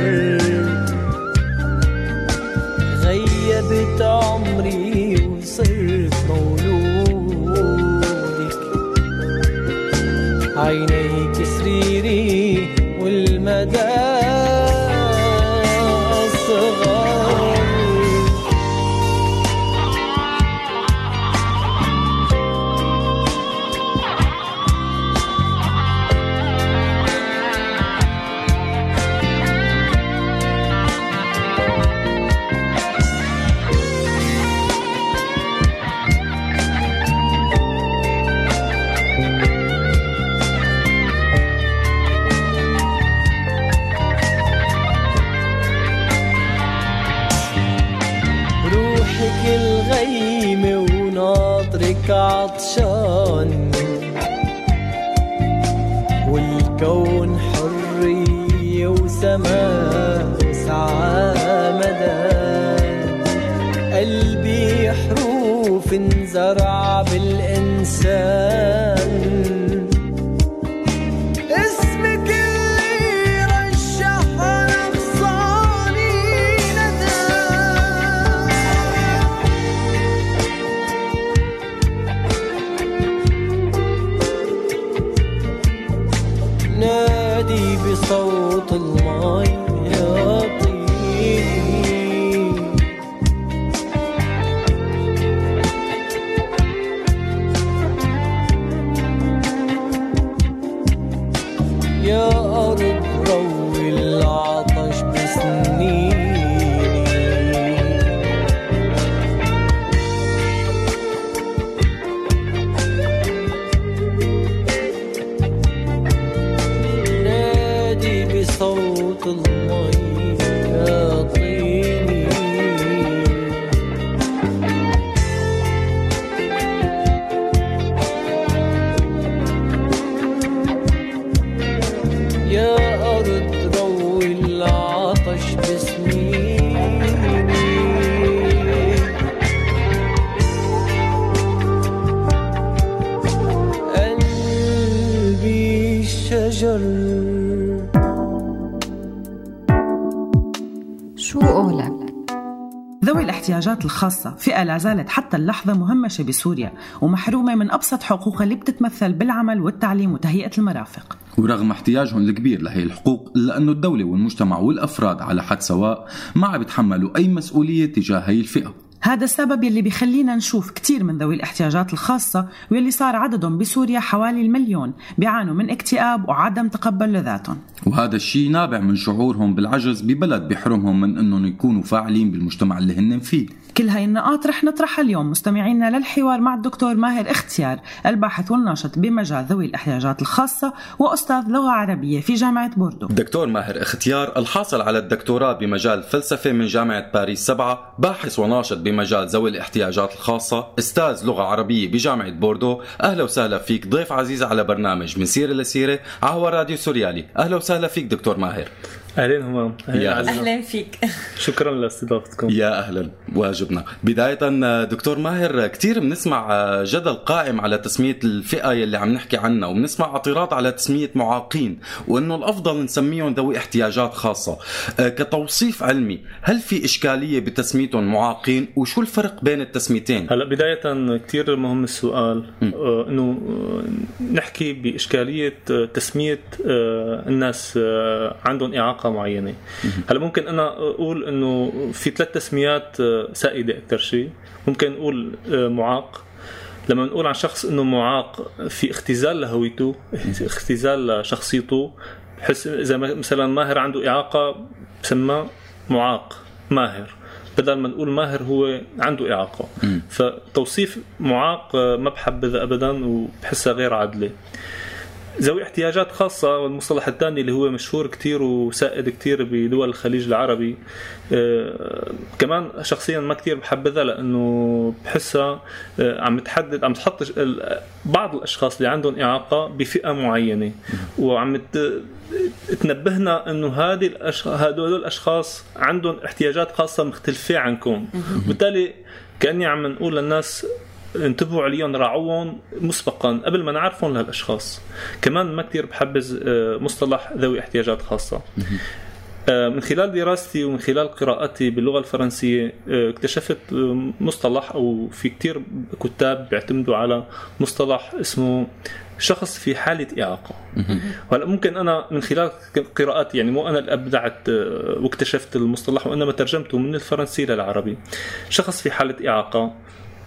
غيبت عمري وصرت مولودك عينيك سريري والمدى أصغر الغيمة وناطرك عطشان والكون حرية وسماء وسعى مدى قلبي حروف انزرع بالإنسان اسمك اللي رشح نفصاني ندى نادي بصوت الماء يعطيني يا أرض روي العطش بسنيني نادي بصوت المي يعطيني يا أرض روي العطش بسنيني قلبي شجر. شو قولك؟ ذوي الاحتياجات الخاصة فئة لا زالت حتى اللحظة مهمشة بسوريا ومحرومة من أبسط حقوقها اللي بتتمثل بالعمل والتعليم وتهيئة المرافق. ورغم احتياجهم الكبير لهي الحقوق إلا أنه الدولة والمجتمع والأفراد على حد سواء ما عم بيتحملوا أي مسؤولية تجاه هي الفئة. هذا السبب يلي بيخلينا نشوف كتير من ذوي الاحتياجات الخاصة واللي صار عددهم بسوريا حوالي 1,000,000 بيعانوا من اكتئاب وعدم تقبل لذاتهم. وهذا الشيء نابع من شعورهم بالعجز ببلد بيحرمهم من أنهم يكونوا فاعلين بالمجتمع اللي هن فيه. كل هاي النقاط رح نطرحها اليوم مستمعينا للحوار مع الدكتور ماهر اختيار، الباحث والناشط بمجال ذوي الاحتياجات الخاصة وأستاذ لغة عربية في جامعة بوردو. دكتور ماهر اختيار الحاصل على الدكتوراه بمجال فلسفة من جامعة باريس 7، باحث وناشط بمجال ذوي الاحتياجات الخاصة، أستاذ لغة عربية بجامعة بوردو. أهلا وسهلا فيك ضيف عزيز على برنامج من سيرة لسيرة على راديو سوريالي. أهلا وسهلا فيك دكتور ماهر. أهلين همام. أهلا فيك. شكرا لاستضافتكم. يا أهلا، واجبنا. بداية دكتور ماهر، كتير بنسمع جدل قائم على تسمية الفئة اللي عم نحكي عنها، وبنسمع اعتراض على تسمية معاقين وأنه الأفضل نسميهم ذوي احتياجات خاصة. كتوصيف علمي، هل في إشكالية بتسميتهم معاقين وشو الفرق بين التسميتين؟ هلأ بداية كتير مهم السؤال أنه نحكي بإشكالية تسمية الناس عندهم إعاقة معينة. هلا ممكن أنا أقول إنه في 3 تسميات سائدة أكثر شيء. ممكن نقول معاق، لما نقول عن شخص إنه معاق في اختزال لهويته، اختزال لشخصيته، بحس إذا مثلا ماهر عنده إعاقة بسمى معاق ماهر، بدل ما نقول ماهر هو عنده إعاقة. فتوصيف معاق ما بحبذ أبدا وبحسها غير عادلة. ذوي احتياجات خاصة والمصطلح الثاني اللي هو مشهور كتير وسائد كتير بدول الخليج العربي، كمان شخصيا ما كتير بحبذها، لأنه بحسها عم تحط بعض الأشخاص اللي عندهم إعاقة بفئة معينة، وعم تنبهنا أنه هدول الأشخاص عندهم احتياجات خاصة مختلفة عنكم. بالتالي كأني عم نقول للناس انتبهوا عليهم، راعوهم مسبقا قبل ما نعرفهم لهالاشخاص. كمان ما كتير بحبذ مصطلح ذوي احتياجات خاصة. من خلال دراستي ومن خلال قراءتي باللغة الفرنسية اكتشفت مصطلح، أو في كتير كتاب بيعتمدوا على مصطلح اسمه شخص في حالة إعاقة. وهلا ممكن أنا من خلال قراءاتي، يعني مو أنا اللي أبدعت واكتشفت المصطلح، وإنما ترجمته من الفرنسي للعربي. شخص في حالة إعاقة،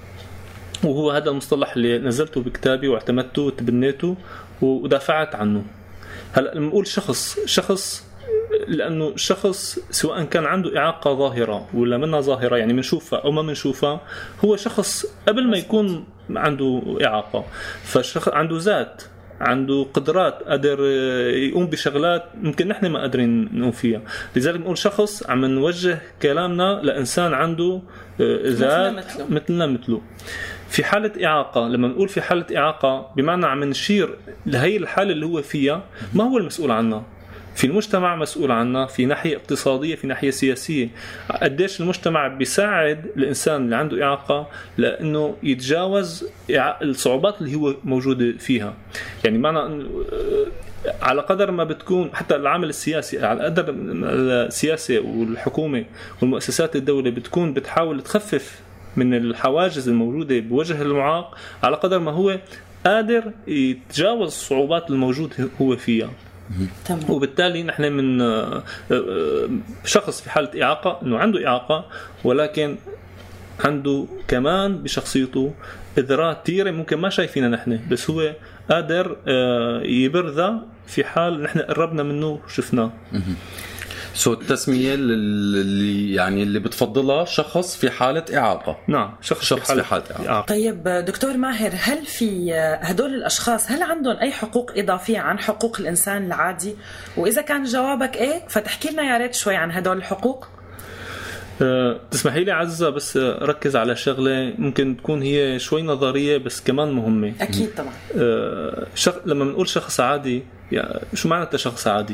وهو هذا المصطلح اللي نزلته بكتابي واعتمدته وتبنيته ودافعت عنه. هلا لما نقول شخص لأنه شخص سواء كان عنده إعاقة ظاهرة ولا منها ظاهرة، يعني منشوفها أو ما منشوفها، هو شخص قبل ما يكون عنده إعاقة. فشخص عنده ذات، عنده قدرات، قادر يقوم بشغلات ممكن نحن ما قادرين نقوم فيها. لذلك نقول شخص عم نوجه كلامنا لإنسان عنده ذات مثله. في حالة إعاقة، لما نقول في حالة إعاقة بمعنى عم نشير لهي الحالة اللي هو فيها، ما هو المسؤول عنها، في المجتمع مسؤول عنها، في ناحية اقتصادية، في ناحية سياسية. قديش المجتمع بيساعد الإنسان اللي عنده إعاقة لأنه يتجاوز الصعوبات اللي هو موجود فيها. يعني معنى على قدر ما بتكون حتى العامل السياسي، على قدر السياسة والحكومة والمؤسسات الدولة بتكون بتحاول تخفف من الحواجز الموجودة بوجه المعاق، على قدر ما هو قادر يتجاوز الصعوبات الموجود هو فيها. تمام. وبالتالي نحن من شخص في حالة إعاقة إنه عنده إعاقة ولكن عنده كمان بشخصيته إذرات كثيرة ممكن ما شايفينها نحن، بس هو قادر يبرزها في حال نحن قربنا منه وشفناه. التسمية اللي يعني اللي بتفضلها شخص في حالة إعاقة. نعم، شخص في حالة إعاقة. طيب دكتور ماهر، هل في هدول الأشخاص هل عندهم أي حقوق إضافية عن حقوق الإنسان العادي؟ وإذا كان جوابك إيه فتحكي لنا يا ريت شوي عن هدول الحقوق. تسمحي لي عزة بس ركز على شغلة ممكن تكون هي شوي نظرية بس كمان مهمة. أكيد طبعا. لما بنقول شخص عادي يعني شو معنى شخص عادي؟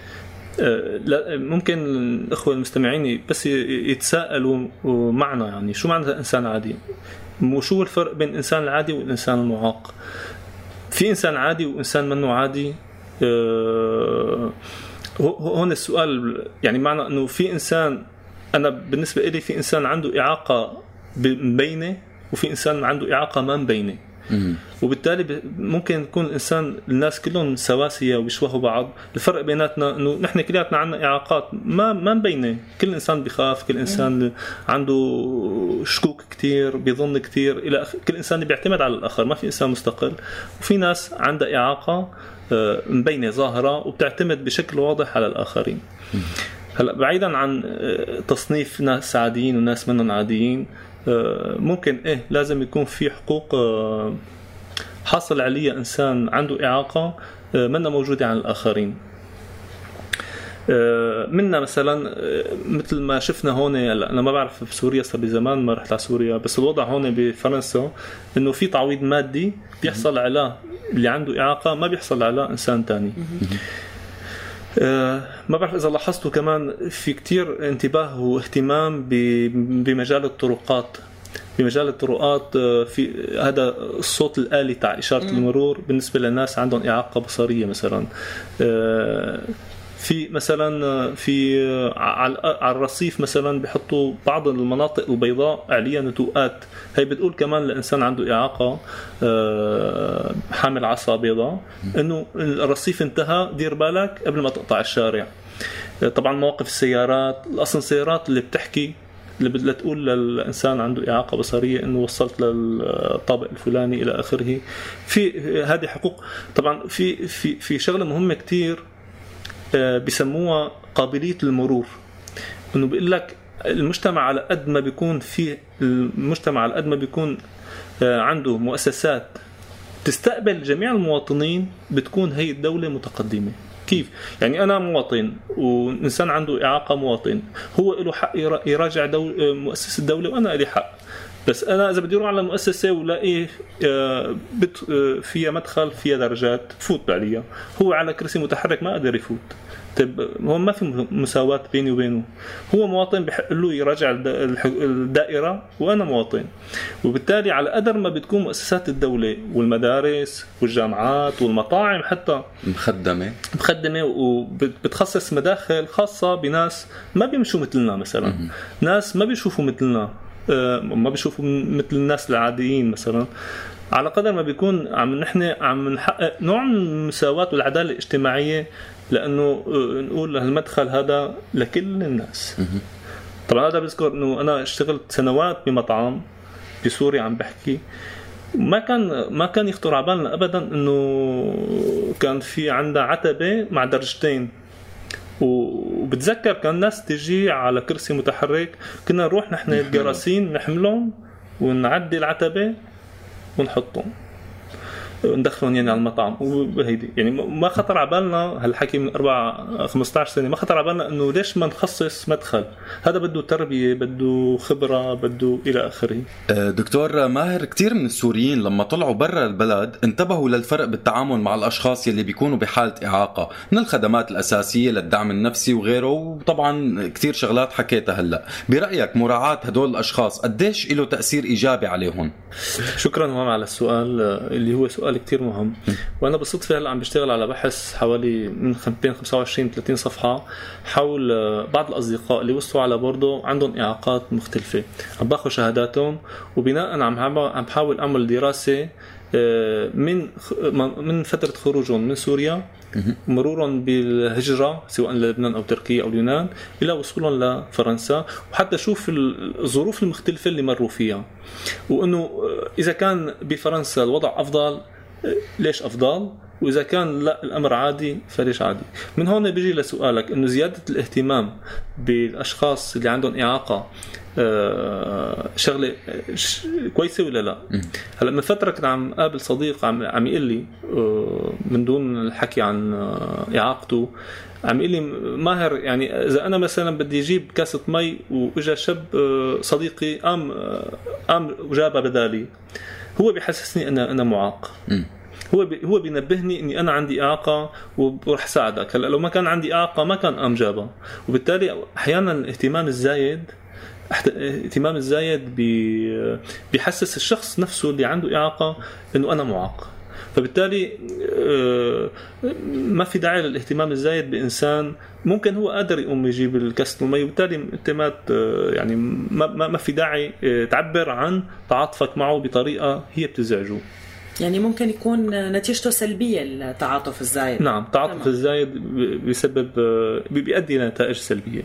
ممكن الأخوة المستمعين بس يتساءلوا معنا يعني شو معنى إنسان عادي؟ وشو الفرق بين الإنسان العادي والإنسان المعاق؟ في إنسان عادي وإنسان منه عادي. هون السؤال يعني معنى أنه في إنسان، أنا بالنسبة إلي في إنسان عنده إعاقة مبينة وفي إنسان عنده إعاقة ما مبينة. وبالتالي ممكن يكون الإنسان الناس كلهم سواسية ويشبهوا بعض. الفرق بيناتنا إنه نحن كلياتنا عنا إعاقات ما مبينة. كل إنسان بيخاف، كل إنسان عنده شكوك كتير، بيظن كتير، إلى كل إنسان بيعتمد على الآخر، ما في إنسان مستقل. وفي ناس عندها إعاقة مبينة ظاهرة وبتعتمد بشكل واضح على الآخرين. هلا بعيدا عن تصنيف ناس عاديين وناس منهم عاديين، ممكن لازم يكون في حقوق حاصل عليها إنسان عنده إعاقة منها موجودة عن الآخرين. منا مثلا مثل ما شفنا هون، أنا ما بعرف في سوريا، صار لي زمان ما رحت على سوريا، بس الوضع هون بفرنسا إنه في تعويض مادي بيحصل على اللي عنده إعاقة ما بيحصل على إنسان تاني. ما بعرف إذا لاحظتوا كمان في كتير انتباه واهتمام بمجال الطرقات. بمجال الطرقات في هذا الصوت الآلي تاع إشارة المرور بالنسبة للناس عندهم إعاقة بصرية مثلا. في مثلا في على الرصيف مثلا بيحطوا بعض المناطق البيضاء عليها نتوءات. هي بتقول كمان لإنسان عنده إعاقة حامل عصا بيضاء إنه الرصيف انتهى، دير بالك قبل ما تقطع الشارع. طبعا مواقف السيارات، أصلا السيارات اللي بتحكي اللي بدها تقول للإنسان عنده إعاقة بصرية إنه وصلت للطابق الفلاني إلى آخره. في هذه حقوق. طبعا في شغلة مهمة كتير بيسموها قابلية المرور. إنه بيقول لك المجتمع على قد ما بيكون عنده مؤسسات تستقبل جميع المواطنين بتكون هي الدولة متقدمة. كيف؟ يعني أنا مواطن وإنسان عنده إعاقة مواطن، هو له حق يراجع مؤسسة الدولة وأنا لي حق. بس أنا إذا بدي أروح على مؤسسة ولاقيه فيها مدخل فيها درجات فوت عليها، هو على كرسي متحرك ما قادر يفوت. طيب هو ما في مساواة بيني وبينه. هو مواطن بحق له يراجع الدائرة وأنا مواطن. وبالتالي على قدر ما بتكون مؤسسات الدولة والمدارس والجامعات والمطاعم حتى مخدمة وبتخصص مداخل خاصة بناس ما بيمشوا مثلنا، مثلا ناس ما بيشوفوا مثلنا، ما بيشوفوا مثل الناس العاديين مثلا. على قدر ما بيكون نحن عم نحقق نوع من المساواة والعدالة الاجتماعية، لأنه نقول المدخل هذا لكل الناس. طبعا هذا بذكر أنه أنا اشتغلت سنوات بمطعم بسوريا، عم بحكي ما كان يخطر على بالنا أبدا أنه كان في عندها عتبة مع درجتين. وبتذكر كان الناس تجي على كرسي متحرك، كنا نروح نحن الجراسين نحملهم ونعدي العتبة ونحطهم. ندخلهم يعني على المطعم وهيدي يعني ما خطر على بالنا هالحكي من 15 سنة، ما خطر على بالنا انه ليش ما نخصص مدخل. هذا بده تربية، بده خبرة، بده الى اخره. دكتور ماهر، كتير من السوريين لما طلعوا برا البلد انتبهوا للفرق بالتعامل مع الاشخاص يلي بيكونوا بحالة اعاقة، من الخدمات الاساسية للدعم النفسي وغيره، وطبعا كتير شغلات حكيتها هلا. برأيك مراعاة هدول الاشخاص قديش له تأثير ايجابي عليهم؟ شكرا مهم على السؤال اللي هو سؤال كتير مهم. وانا بالصدفة هلا عم بشتغل على بحث حوالي من 25-30 صفحة حول بعض الاصدقاء اللي وصلوا على بوردو عندهم اعاقات مختلفة، عم باخذ شهاداتهم وبناء عم بحاول اعمل دراسة من فترة خروجهم من سوريا مرورا بالهجرة سواء للبنان أو تركيا أو اليونان إلى وصولهم لفرنسا، وحتى شوف الظروف المختلفة اللي مروا فيها، وأنه إذا كان بفرنسا الوضع أفضل ليش أفضل، وإذا كان لا الأمر عادي فليش عادي. من هون بيجي لسؤالك أنه زيادة الاهتمام بالأشخاص اللي عندهم إعاقة شغلة كويسة ولا لا؟ هلا من فترة كنت عم قابل صديق عم يقول لي من دون الحكي عن إعاقته، عم يقول لي ماهر يعني إذا أنا مثلا بدي أجيب كاسة مي وإجا شاب صديقي قام وجابها بدالي، هو بيحسسني أنا معاق. هو بينبهني اني انا عندي اعاقه وراح ساعدك. هلا لو ما كان عندي اعاقه ما كان قام جابها. وبالتالي احيانا الاهتمام الزايد بيحسس الشخص نفسه اللي عنده اعاقه انه انا معاق، فبالتالي ما في داعي للاهتمام الزايد بانسان ممكن هو قادر يقوم يجيب الكاس المي، وبالتالي انت يعني ما في داعي تعبر عن تعاطفك معه بطريقه هي بتزعجه. يعني ممكن يكون نتيجته سلبية التعاطف الزايد. نعم، التعاطف الزايد بيسبب بيؤدي إلى نتائج سلبية.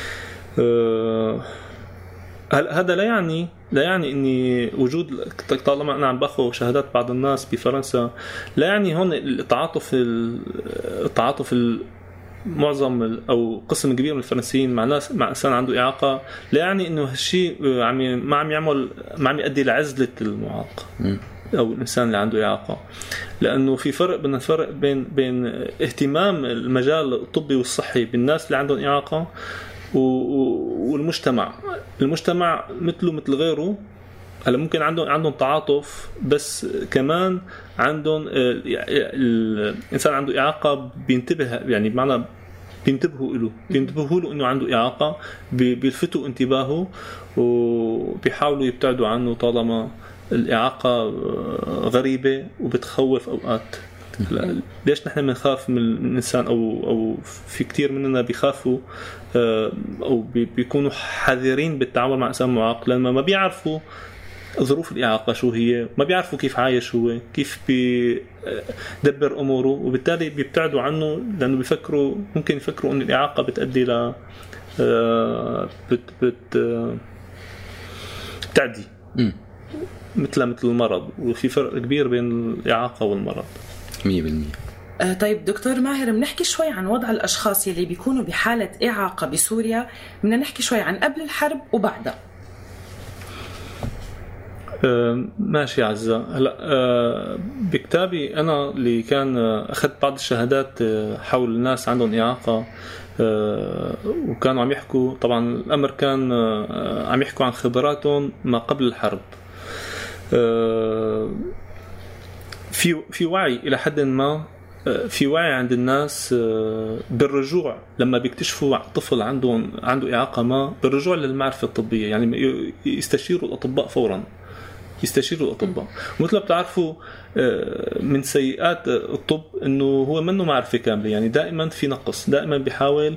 هذا لا يعني اني وجود طالما انا عم باخذ شهادات بعض الناس بفرنسا لا يعني هون التعاطف معظم او قسم كبير من الفرنسيين مع انسان عنده اعاقه، لا يعني انه هالشيء ما عم يؤدي لعزله المعاق او الانسان اللي عنده اعاقه، لانه في فرق بين اهتمام المجال الطبي والصحي بالناس اللي عندهم اعاقه والمجتمع مثله مثل غيره. هلا ممكن عندهم تعاطف، بس كمان عندهم الانسان عنده اعاقه بينتبه، يعني بمعنى بينتبهوا له انه عنده اعاقه، بيلفتوا انتباهه وبيحاولوا يبتعدوا عنه طالما الإعاقة غريبة وبتخوف أوقات. ليش نحن بنخاف من الإنسان أو في كتير مننا بيخافوا أو بيكونوا حذرين بالتعامل مع إنسان معاق، لأنه ما بيعرفوا ظروف الإعاقة شو هي، ما بيعرفوا كيف عايش هو، كيف بيدبر أموره، وبالتالي بيبتعدوا عنه لأنه ممكن يفكروا أن الإعاقة بتأدي ل بتعدي مثل المرض، وفي فرق كبير بين الإعاقة والمرض 100%. طيب دكتور ماهر، بنحكي شوي عن وضع الأشخاص يلي بيكونوا بحالة إعاقة بسوريا، بدنا نحكي شوي عن قبل الحرب وبعدها. ماشي عزة. هلا بكتابي أنا اللي كان أخذت بعض الشهادات حول الناس عندهم إعاقة، وكانوا عم يحكوا، طبعا الأمر كان عم يحكوا عن خبراتهم ما قبل الحرب. في وعي إلى حد ما، في وعي عند الناس بالرجوع لما بيكتشفوا طفل عنده إعاقة ما، بالرجوع للمعرفة الطبية، يعني يستشيروا الأطباء فورا، يستشيروا الأطباء. مثل ما بتعرفوا من سيئات الطب إنه هو منه معرفة كاملة، يعني دائما في نقص، دائما بيحاول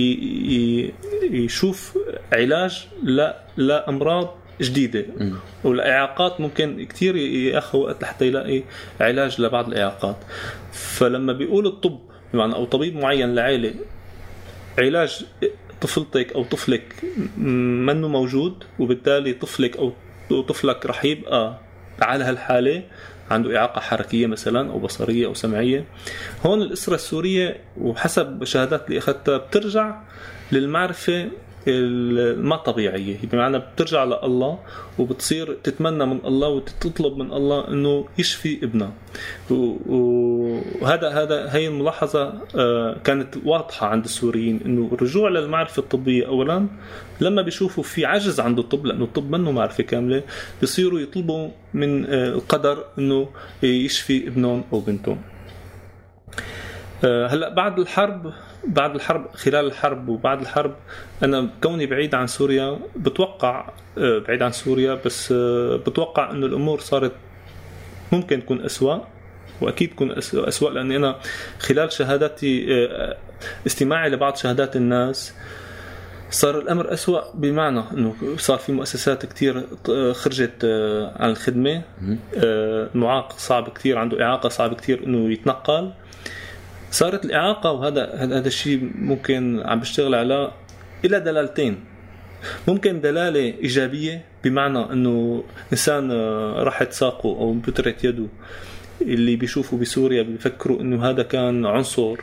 يشوف علاج لأمراض جديدة والإعاقات ممكن كتير يأخذ وقت لحتى يلاقي علاج لبعض الإعاقات. فلما بيقول الطب بمعنى أو طبيب معين لعائلة علاج طفلتك أو طفلك منه موجود، وبالتالي طفلك أو طفلك رح يبقى على هالحالة عنده إعاقة حركية مثلا أو بصرية أو سمعية، هون الأسرة السورية وحسب شهادات اللي أخذتها بترجع للمعرفة ما طبيعية، بمعنى بترجع لله وبتصير تتمنى من الله وتطلب من الله انه يشفي ابنها. وهذا هي الملاحظة كانت واضحة عند السوريين، انه الرجوع للمعرفة الطبية اولا لما بيشوفوا في عجز عند الطب، لانه الطب منه معرفة كاملة، بيصيروا يطلبوا من القدر انه يشفي ابنهم او بنتهم. هلا بعد الحرب خلال الحرب وبعد الحرب، انا كوني بعيد عن سوريا بتوقع بعيد عن سوريا، بس بتوقع انه الامور صارت ممكن تكون أسوأ، واكيد تكون أسوأ لاني انا خلال شهاداتي استماعي لبعض شهادات الناس صار الامر أسوأ، بمعنى انه صار في مؤسسات كتير خرجت عن الخدمة، معاق صعب كتير، عنده إعاقة صعب كتير انه يتنقل. صارت الإعاقة، وهذا الشيء ممكن عم بشتغل على إلى دلالتين. ممكن دلالة إيجابية، بمعنى أنه إنسان راحت ساقه أو بترت يده، اللي بيشوفوا بسوريا بيفكروا أنه هذا كان عنصر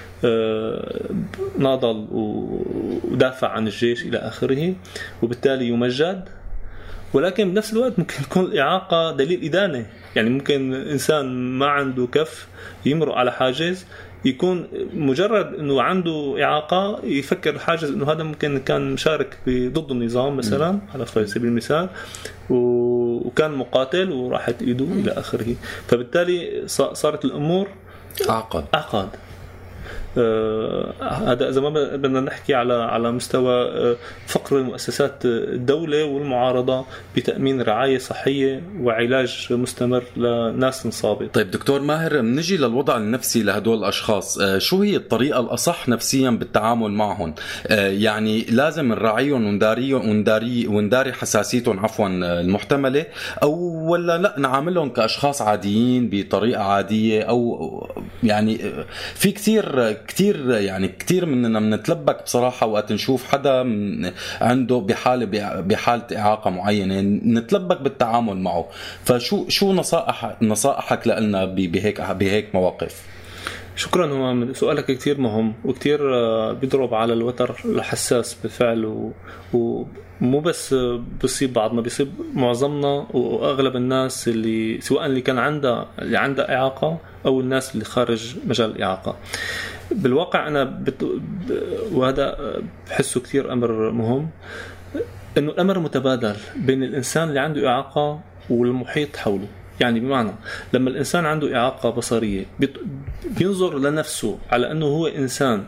ناضل ودافع عن الجيش إلى آخره، وبالتالي يمجد. ولكن بنفس الوقت ممكن تكون الإعاقة دليل إدانة، يعني ممكن إنسان ما عنده كف يمرق على حاجز، يكون مجرد انه عنده اعاقه يفكر الحاجز انه هذا ممكن كان مشارك ضد النظام مثلا على سبيل المثال، وكان مقاتل وراحت ايده الى اخره. فبالتالي صارت الامور عقد. هذا إذا ما بدنا نحكي على مستوى فقر مؤسسات الدولة والمعارضة بتأمين رعاية صحية وعلاج مستمر لناس مصابة. طيب دكتور ماهر، منجي للوضع النفسي لهدول الأشخاص، شو هي الطريقة الأصح نفسيا بالتعامل معهم؟ يعني لازم نراعيهم ونداري حساسيتهم عفوا المحتملة، أو ولا لا نعاملهم كأشخاص عاديين بطريقة عادية؟ أو يعني في كتير مننا بنتلبك بصراحة وقت نشوف حدا عنده بحالة إعاقة معينة نتلبك بالتعامل معه. فشو نصائحك لنا بهيك مواقف؟ شكرا، هو سؤالك كتير مهم وكتير بيضرب على الوتر الحساس بالفعل، ومو بس بيصيب بعضنا، بيصيب معظمنا واغلب الناس اللي سواء اللي كان عندها إعاقة او الناس اللي خارج مجال الإعاقة. بالواقع انا وهذا بحسه كتير امر مهم، انه الامر متبادل بين الانسان اللي عنده إعاقة والمحيط حوله. يعني بمعنى لما الإنسان عنده إعاقة بصرية بينظر لنفسه على أنه هو إنسان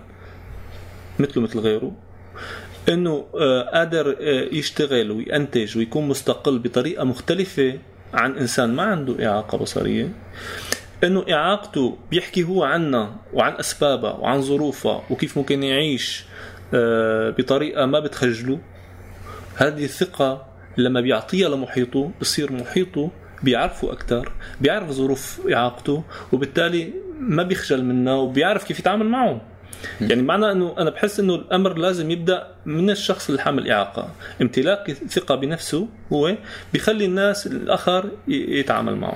مثل غيره، أنه قادر يشتغل وينتج ويكون مستقل بطريقة مختلفة عن إنسان ما عنده إعاقة بصرية، أنه إعاقته بيحكي هو عنها وعن أسبابها وعن ظروفها وكيف ممكن يعيش بطريقة ما بتخجله. هذه الثقة لما بيعطيها لمحيطه بصير محيطه بيعرفوا أكتر، بيعرف ظروف إعاقته، وبالتالي ما بيخجل منها وبيعرف كيف يتعامل معه. يعني معنى أنه أنا بحس أنه الأمر لازم يبدأ من الشخص اللي حامل إعاقة. امتلاك ثقة بنفسه هو بيخلي الناس الآخر يتعامل معه.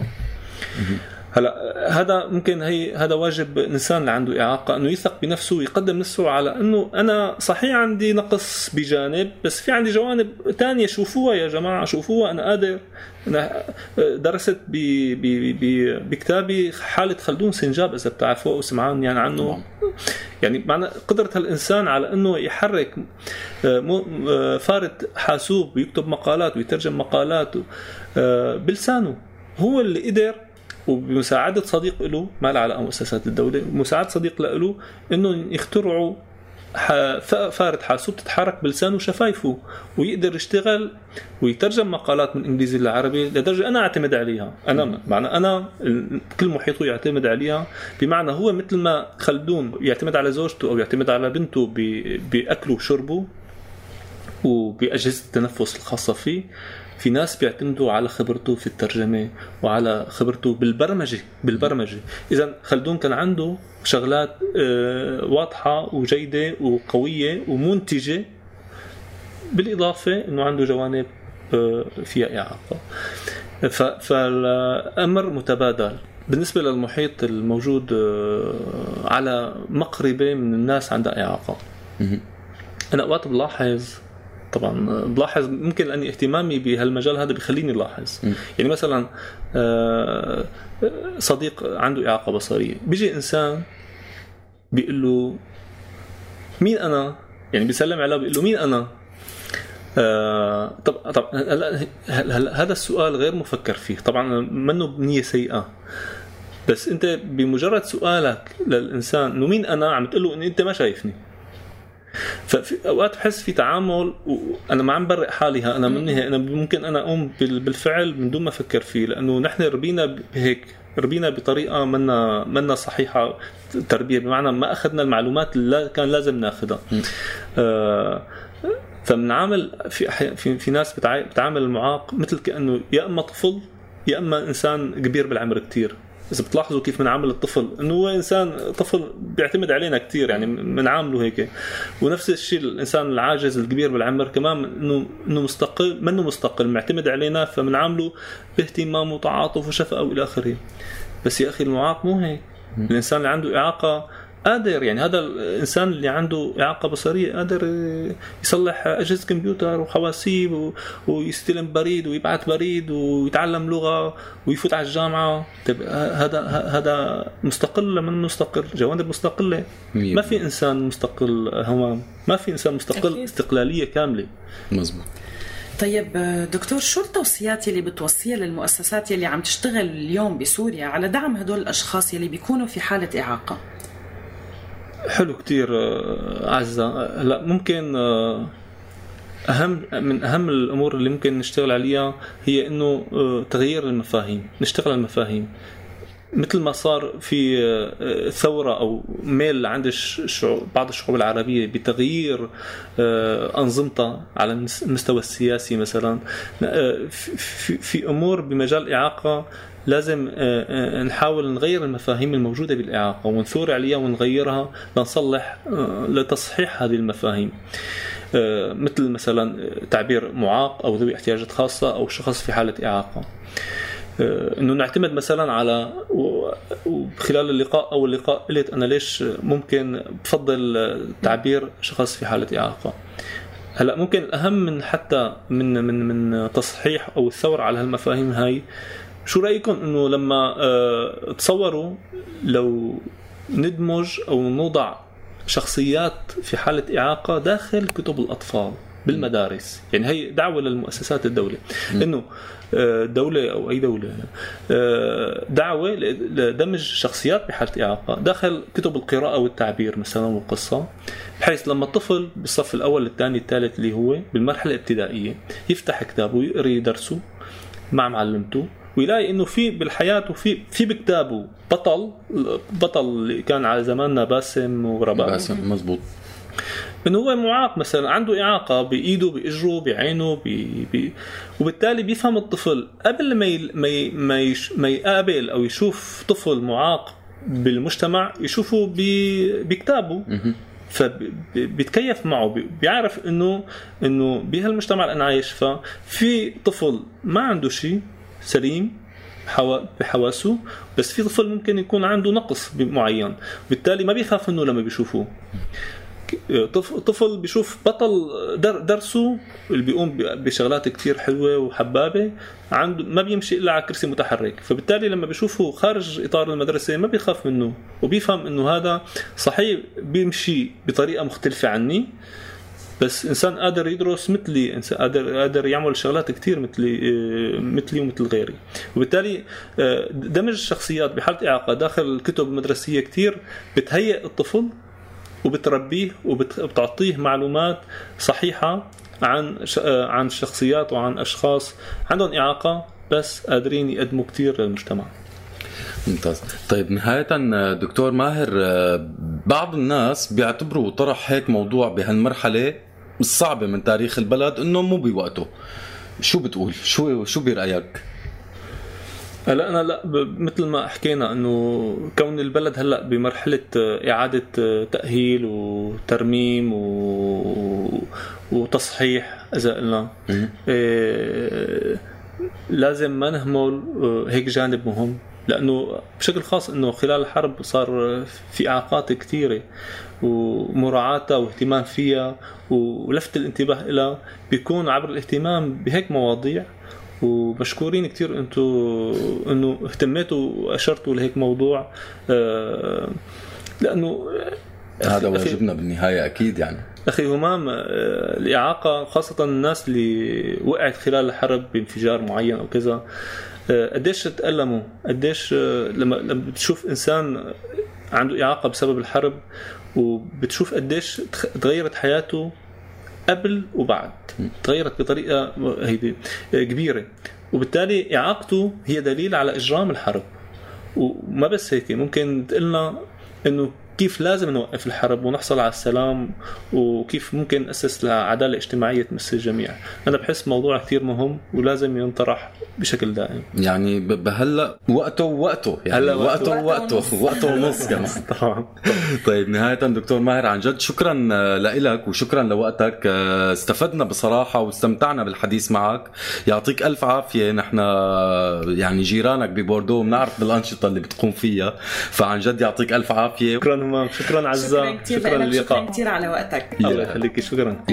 هلا هذا ممكن هذا واجب الإنسان اللي عنده إعاقة، أنه يثق بنفسه ويقدم نفسه على أنه أنا صحيح عندي نقص بجانب، بس في عندي جوانب تانية، شوفوها يا جماعة، شوفوها، أنا قادر. أنا درست بكتابي حالة خلدون سنجاب إذا بتعرفوه وسمعان يعني عنه. يعني معنى قدرة هالإنسان على أنه يحرك فارة حاسوب ويكتب مقالات ويترجم مقالات بلسانه، هو اللي قدر، وبمساعدة صديق له ما له علاقة مؤسسات الدولة، مساعدة صديق له إنه يخترعوا فارة حاسوب تتحرك بلسانه وشفايفه، ويقدر يشتغل ويترجم مقالات من إنجليزي للعربي لدرجة أنا أعتمد عليها. أنا كل محيطه يعتمد عليها، بمعنى هو مثل ما خلدون يعتمد على زوجته أو يعتمد على بنته بأكله وشربه وبأجهزة التنفس الخاصة فيه، في ناس بيعتمدوا على خبرته في الترجمة وعلى خبرته بالبرمجة. إذن خلدون كان عنده شغلات واضحة وجيدة وقوية ومنتجة، بالإضافة أنه عنده جوانب فيها إعاقة. فالأمر متبادل. بالنسبة للمحيط الموجود على مقربة من الناس عندها إعاقة، أنا أوقات بلاحظ طبعا بلاحظ، ممكن لأني اهتمامي بهالمجال هذا بيخليني لاحظ. يعني مثلا صديق عنده إعاقة بصرية، بيجي إنسان بيقول له مين أنا، يعني بيسلم عليه بيقول له مين أنا. طب هذا السؤال غير مفكر فيه، طبعا منه بنية سيئة، بس انت بمجرد سؤالك للإنسان انه مين أنا عم تقول له ان انت ما شايفني. ففي اوقات بحس في تعامل وانا ما عم برئ حالي، انا مني انا ممكن انا اقوم بالفعل من دون ما افكر فيه، لانه نحن ربينا هيك، ربينا بطريقه منا صحيحه تربيه، بمعنى ما اخذنا المعلومات اللي كان لازم ناخذها. فبنعامل في ناس بتعامل المعاق مثل كأنه يا اما طفل يا اما انسان كبير بالعمر كتير. اذا بتلاحظوا كيف بنعامل الطفل، انه هو انسان طفل بيعتمد علينا كتير، يعني بنعامله هيك. ونفس الشيء الانسان العاجز الكبير بالعمر كمان، انه مستقل، منه مستقل، معتمد علينا، فبنعامله باهتمام وتعاطف وشفقه والى اخره. بس يا اخي المعاق مو هيك. الانسان اللي عنده اعاقه قادر، يعني هذا الإنسان اللي عنده إعاقة بصرية قادر يصلح أجهزة كمبيوتر وحواسيب ويستلم بريد ويبعث بريد ويتعلم لغة ويفوت على الجامعة. طيب هذا مستقل ولا من مستقل؟ جوانب مستقلة. ما في إنسان مستقل همام، ما في إنسان مستقل أكيد. استقلالية كاملة. مزبوط. طيب دكتور، شو التوصيات اللي بتوصيها للمؤسسات اللي عم تشتغل اليوم بسوريا على دعم هدول الأشخاص اللي بيكونوا في حالة إعاقة؟ حلو كتير عزة. لا ممكن من أهم الأمور اللي ممكن نشتغل عليها هي إنه تغيير المفاهيم، نشتغل على المفاهيم. مثل ما صار في ثورة أو ميل عند بعض الشعوب العربية بتغيير أنظمتها على المستوى السياسي مثلا، في أمور بمجال الإعاقة لازم نحاول نغير المفاهيم الموجودة بالإعاقة ونثور عليها ونغيرها لتصحيح هذه المفاهيم. مثل مثلا تعبير معاق أو ذوي احتياجات خاصة أو شخص في حالة إعاقة، إنه نعتمد مثلا على، خلال اللقاء أو اللقاء قلت أنا ليش ممكن بفضل تعبير شخص في حالة إعاقة. هلا ممكن الأهم من حتى من تصحيح أو الثورة على هالمفاهيم هاي، شو رأيكم إنه لما تصوروا لو ندمج أو نوضع شخصيات في حالة إعاقة داخل كتب الأطفال بالمدارس؟ يعني هي دعوة للمؤسسات الدولة، إنه دولة أو أي دولة دعوة لدمج شخصيات بحالة إعاقة داخل كتب القراءة والتعبير مثلا والقصة، بحيث لما الطفل بالصف الأول الثاني الثالث اللي هو بالمرحلة الابتدائية يفتح كتابه ويقري درسه مع معلمته، ويلاقي انه في بالحياه وفي بكتابه بطل اللي كان على زماننا باسم ورباب. باسم مزبوط. انه هو معاق مثلا، عنده اعاقه بايده باجره بعينه وبالتالي بيفهم الطفل قبل ما يقابل او يشوف طفل معاق بالمجتمع يشوفه بكتابه، فبيتكيف معه، بيعرف انه بهالمجتمع اللي انا عايش في طفل ما عنده شيء سليم بحواسه، بس في طفل ممكن يكون عنده نقص معين، بالتالي ما بيخاف انه لما بيشوفوه. طفل بيشوف بطل درسه اللي بيقوم بشغلات كتير حلوة وحبابة، عنده ما بيمشي إلا على كرسي متحرك، فبالتالي لما بيشوفه خارج إطار المدرسة ما بيخاف منه، وبيفهم إنه هذا صحيح بيمشي بطريقة مختلفة عني، بس إنسان قادر يدرس مثلي، إنسان قادر يعمل شغلات كتير مثلي ومثل غيري. وبالتالي دمج الشخصيات بحالة إعاقة داخل الكتب المدرسية كتير بتهيئ الطفل وبتربيه وبتعطيه معلومات صحيحة عن شخصيات وعن أشخاص عندهم إعاقة بس قادرين يقدموا كتير للمجتمع. ممتاز. طيب نهاية دكتور ماهر، بعض الناس بيعتبروا طرح هيك موضوع بهالمرحلة الصعبة من تاريخ البلد إنه مو بوقته، شو بتقول؟ شو برأيك؟ هلا أنا لا، مثل ما حكينا إنه كون البلد هلا بمرحلة إعادة تأهيل وترميم وتصحيح إذا قلنا، لازم ما نهمل هيك جانب مهم لأنه بشكل خاص أنه خلال الحرب صار في إعاقات كثيرة ومراعاتها واهتمام فيها ولفت الانتباه إلى بيكون عبر الاهتمام بهيك مواضيع. ومشكورين كتير انه اهتميتوا واشرتوا لهيك موضوع، لانه هذا واجبنا بالنهاية أكيد. يعني أخي همام، الإعاقة خاصة الناس اللي وقعت خلال الحرب بانفجار معين أو كذا، قديش تألموا، قديش لما بتشوف إنسان عنده إعاقة بسبب الحرب وبتشوف قديش تغيرت حياته قبل وبعد، تغيرت بطريقة هيدي كبيرة، وبالتالي إعاقته هي دليل على إجرام الحرب. وما بس هيك، ممكن تقلنا إنه كيف لازم نوقف الحرب ونحصل على السلام، وكيف ممكن نأسس لعدالة اجتماعية تمس الجميع. أنا بحس موضوع كتير مهم ولازم ينطرح بشكل دائم. يعني بهلا وقته يعني وقته ونص كمان. طبعا. طيب نهاية دكتور ماهر، عن جد شكرا لك وشكرا لوقتك، استفدنا بصراحة واستمتعنا بالحديث معك. يعطيك ألف عافية. نحن يعني جيرانك ببوردو، بنعرف بالأنشطة اللي بتقوم فيها، فعن جد يعطيك ألف عافية. شكرا عزة، شكرا للقاء، شكرا كثير على وقتك. الله يخليك، شكرا.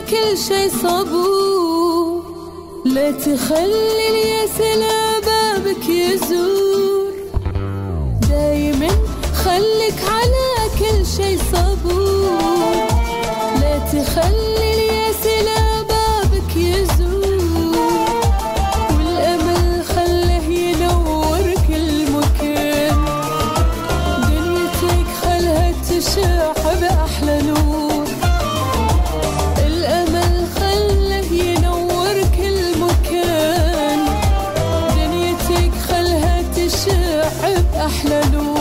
كل شي صبور، لا تخلي الياس لبابك يزور، دايما خليك على كل شي صبور، لا تخلي الياس لبابك يزور، والأمل خله ينور كل مكان، دنيتك خلها تشع بأحلى نور، الأمل خله ينور كل مكان، دنيتك خلها تشع بأحلى نور.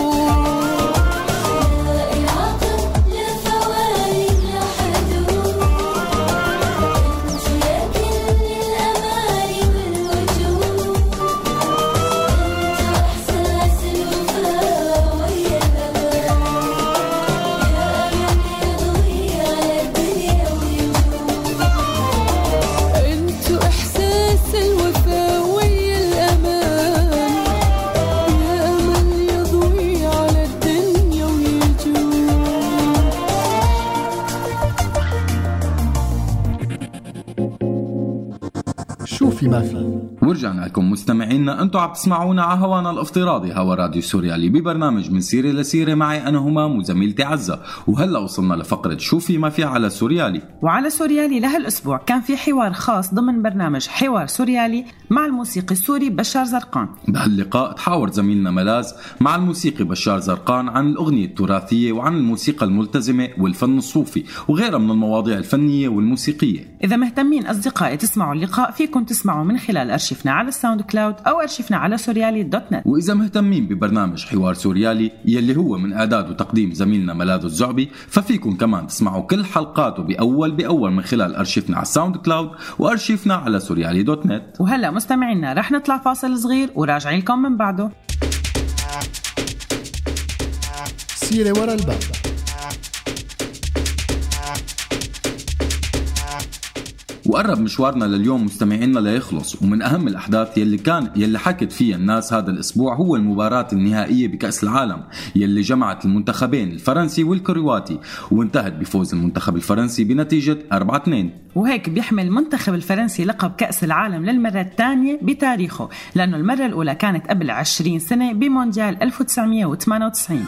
شوفي ما في. ورجعنا لكم مستمعينا، انتم عم تسمعونا على هوانا الافتراضي هوا راديو سوريالي ببرنامج من سيرة لسيرة، معي انا همام وزميلتي عزة. وهلا وصلنا لفقرة شوفي ما في على سوريالي. وعلى سوريالي لهالاسبوع كان في حوار خاص ضمن برنامج حوار سوريالي مع الموسيقي السوري بشار زرقان. بهاللقاء تحاور زميلنا ملاذ مع الموسيقي بشار زرقان عن الأغنية التراثية وعن الموسيقى الملتزمة والفن الصوفي وغيرها من المواضيع الفنية والموسيقية. إذا مهتمين أصدقائي تسمعوا اللقاء فيكم تسمعوا من خلال أرشيفنا على الساوند كلاود أو أرشيفنا على سوريالي.net. وإذا مهتمين ببرنامج حوار سوريالي يلي هو من إعداد وتقديم زميلنا ملاذ الزعبي، ففيكم كمان تسمعوا كل حلقاته بأول من خلال أرشيفنا على الساوند كلاود وأرشيفنا على سوريالي.net. وهلأ مستمعينا رح نطلع فاصل صغير وراجعين لكم من بعده. سيرة ورا الباب. وقرب مشوارنا لليوم مستمعينا ليخلص، ومن أهم الأحداث يلي حكت فيها الناس هذا الأسبوع هو المباراة النهائية بكأس العالم يلي جمعت المنتخبين الفرنسي والكرواتي، وانتهت بفوز المنتخب الفرنسي بنتيجة 4-2. وهيك بيحمل المنتخب الفرنسي لقب كأس العالم للمرة الثانية بتاريخه، لأنه المرة الأولى كانت قبل 20 سنة بمونديال 1998.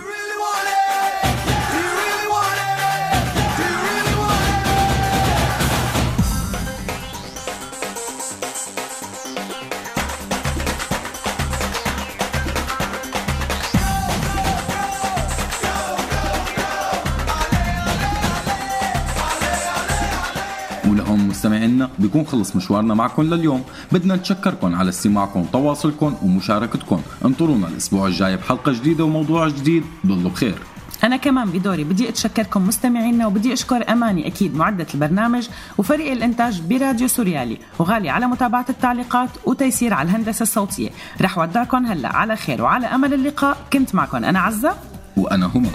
ولهم مستمعينا بيكون خلص مشوارنا معكم لليوم. بدنا نتشكركم على استماعكم وتواصلكم ومشاركتكم. انطرونا الأسبوع الجاي بحلقة جديدة وموضوع جديد. ضلوا بخير. أنا كمان بدوري بدي أتشكركم مستمعينا، وبدي أشكر أماني أكيد معدة البرنامج وفريق الإنتاج براديو سوريالي، وغالي على متابعة التعليقات وتيسير على الهندسة الصوتية. رح ودعكم هلأ على خير وعلى أمل اللقاء. كنت معكم أنا عزة وأنا همام.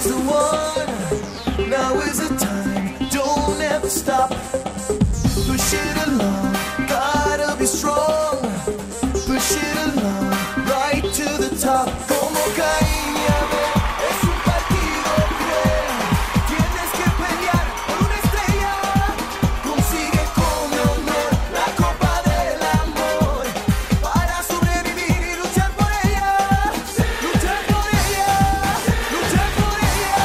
is the one. Now is the time. Don't ever stop. Push it along. Gotta be strong. Push it along. Right to the top. Como caíña, es un partido cruel. Tienes que pelear por una estrella. Consigue con honor la copa del amor. Para sobrevivir y luchar por ella. Luchar por ella. Luchar por ella.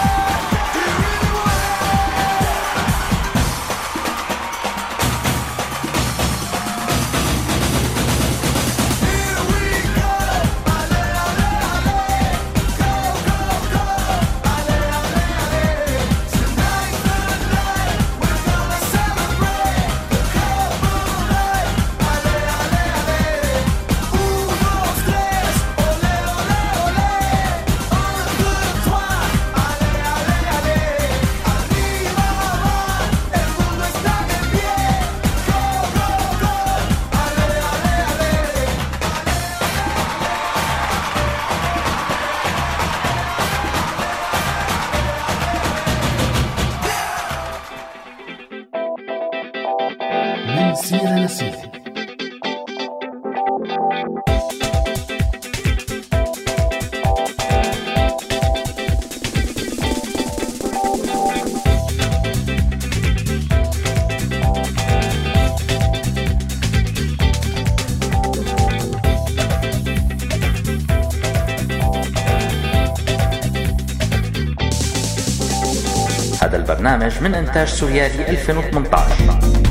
من سيرة لسيرة. هذا البرنامج من إنتاج سوريالي 2018.